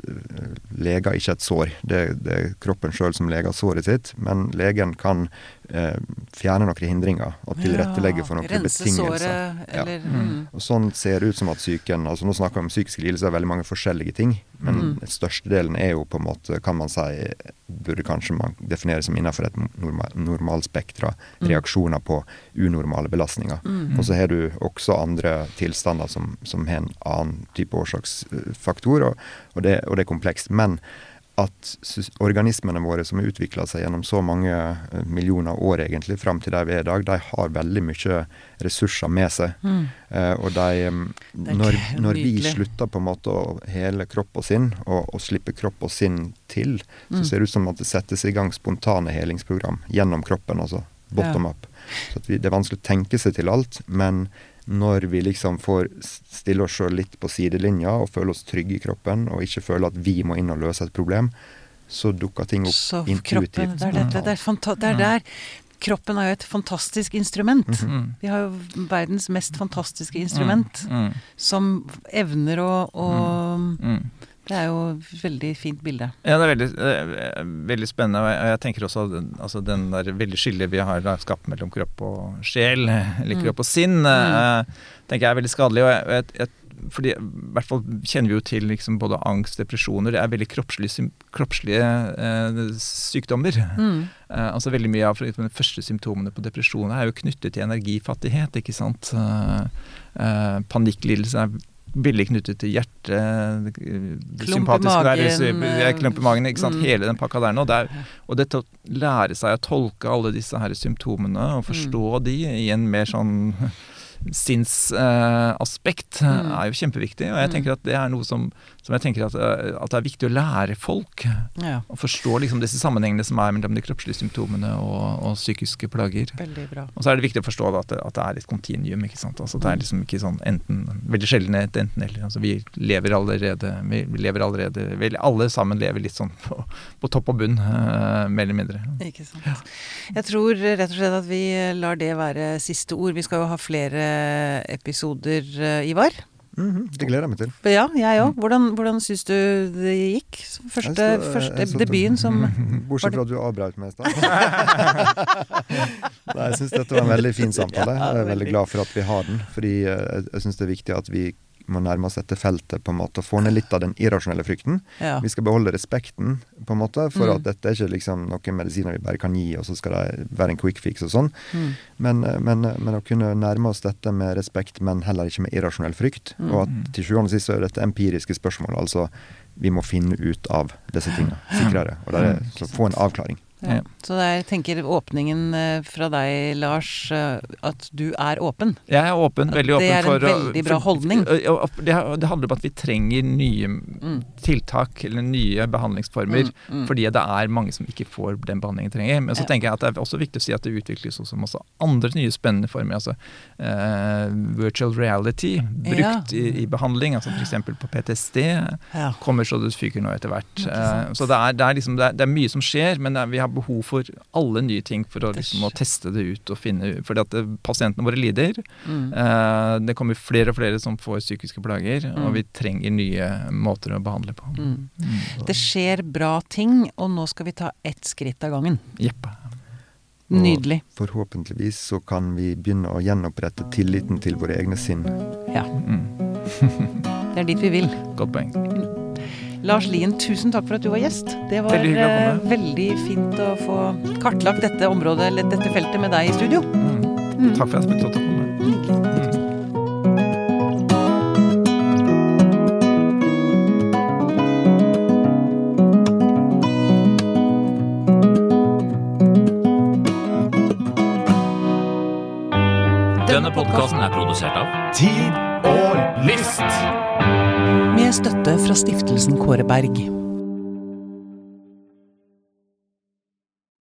leger ikke et sår, det, det er kroppen selv som leger såret sitt, men legen kan eh, fjerne noen hindringer, og tilrettelegge for noen betingelser. Såret, eller, ja. mm. Og sånn ser det ut som at psyken, altså nå snakker vi om psykiske lidelser, veldig mange forskjellige ting, men mm. den største delen er jo på en måte, kan man si, burde kanskje man definere som innenfor et normal, normalspektra mm. reaksjoner på unormale belastninger. Mm. Og så har du også andre tilstander som, som har en annen type årsaksfaktor, og, og, det, og det er komplekst. Men at organismene våre som har utviklet seg gjennom så mange millioner år egentlig, frem til der vi er i dag, de har veldig mye ressurser med seg. Mm. Eh, og de, når, når vi slutter på en måte å hele kropp og sinn, og, og slipper kropp og sinn til, så mm. ser det ut som at det settes i gang spontane helingsprogram gjennom kroppen, altså bottom up. Så at vi, det er vanskelig å tenke seg til alt, men når vi liksom får stille oss selv litt på sidelinja og føle oss trygge i kroppen, og ikke føle at vi må inn og løse et problem, så dukker ting opp så intuitivt. Kroppen, det er, det, det er, fanta- det er der. Kroppen er jo et fantastisk instrument. Mm-hmm. Vi har jo verdens mest fantastiske instrument, mm. Mm. som evner å... å mm. Det er jo et veldig fint bilde. Ja, det er veldig, det er veldig spennende, og jeg, jeg tenker også altså den der veldig skille vi har da, skapt mellom kropp og sjel, eller kropp og sinn, mm. eh, tenker jeg er veldig skadelig, og jeg, jeg, jeg, fordi i hvert fall kjenner vi jo til liksom både angst, depresjoner, det er veldig kroppslige, kroppslige eh, sykdommer. Mm. Eh, altså veldig mye av de første symptomene på depresjon er jo knyttet til energifattighet, ikke sant? Eh, eh, panikklidelse er veldig knyttet til hjertet, klump i magen, klump i magen, ikke sant? Mm. Hele den pakka der nå. Det er, og det til å lære seg å tolke alle disse her symptomene, og forstå mm. de i en mer sånn sinnsaspekt uh, mm. er jo kjempeviktig, og jeg tenker at det er noe som, som jeg tenker at, uh, at det er viktig å lære folk ja. Å forstå liksom disse sammenhengene som er mellom de kroppslige symptomene og, og psykiske plager. Veldig bra. Og så er det viktig å forstå da, at, det, at det er et kontinuum, ikke sant? Altså, det er liksom ikke sånn enten, veldig sjelden et enten eller. Altså, vi lever allerede, vi lever allerede, vi, alle sammen lever litt sånn på, på topp og bunn, uh, mer eller mindre. Ikke sant. Ja. Jeg tror rett og slett at vi lar det være siste ord. Vi skal jo ha flere episoder, Ivar. Mm-hmm, det gleder jeg meg til. Ja, jeg også. Hvordan, hvordan synes du det gikk? Første, så, første så, debuten som... Bortsett fra at du avbrøt meg i stad. Nei, jeg synes dette var en veldig fin samtale. Jeg er veldig glad for at vi har den, fordi jeg, jeg synes det er viktig at vi må nærme oss dette feltet på en måte, og få ned litt av den irrasjonelle frykten. Ja. Vi skal beholde respekten på en måte, for mm. at dette er ikke liksom noen medisiner vi bare kan gi, og så skal det være en quick fix og sånn. Mm. Men, men, men å kunne nærme oss dette med respekt, men heller ikke med irrasjonell frykt, mm. og at til sjuende og sist så er dette empiriske spørsmål, altså vi må finne ut av disse tingene, sikrere, og der er, så få en avklaring. Ja. Så jeg tenker åpningen fra deg, Lars, at du er åpen. Jeg er åpen, veldig åpen for... Det er en veldig bra holdning. For, det, det handler om at vi trenger nye mm. tiltak, eller nye behandlingsformer, mm, mm. fordi det er mange som ikke får den behandlingen de trenger. Men så ja. tenker jeg at det er også viktig å si at det utvikles også masse andre nye spennende former, altså uh, virtual reality, brukt ja. i, i behandling, altså for eksempel på P T S D, ja. kommer så det fyker nå etter hvert. Uh, så det er, det, er liksom, det, er, det er mye som skjer, men er, vi har behov for alle nye ting for å, liksom, å teste det ut og finne ut, fordi at det, pasientene våre lider. Mm. Uh, det kommer flere og flere som får psykiske plager, mm. og vi trenger nye måter å behandle på. Mm. Mm. Det skjer bra ting, og nå skal vi ta ett skritt av gangen. Jepp. Nydelig. Og forhåpentligvis så kan vi begynne å gjenopprette tilliten til våre egne sinn. Ja. Mm. Det er dit vi vil. Godt poeng. Lars Lien, tusen takk for at du var gjest. Det var veldig, eh, veldig fint å få kartlagt dette området, eller dette feltet med deg i studio. Mm. Mm. Takk for at jeg fikk lov til å komme. Mm. Denne podcasten er produsert av Tid og Lyst. Med støtte fra Stiftelsen Kåre Berg.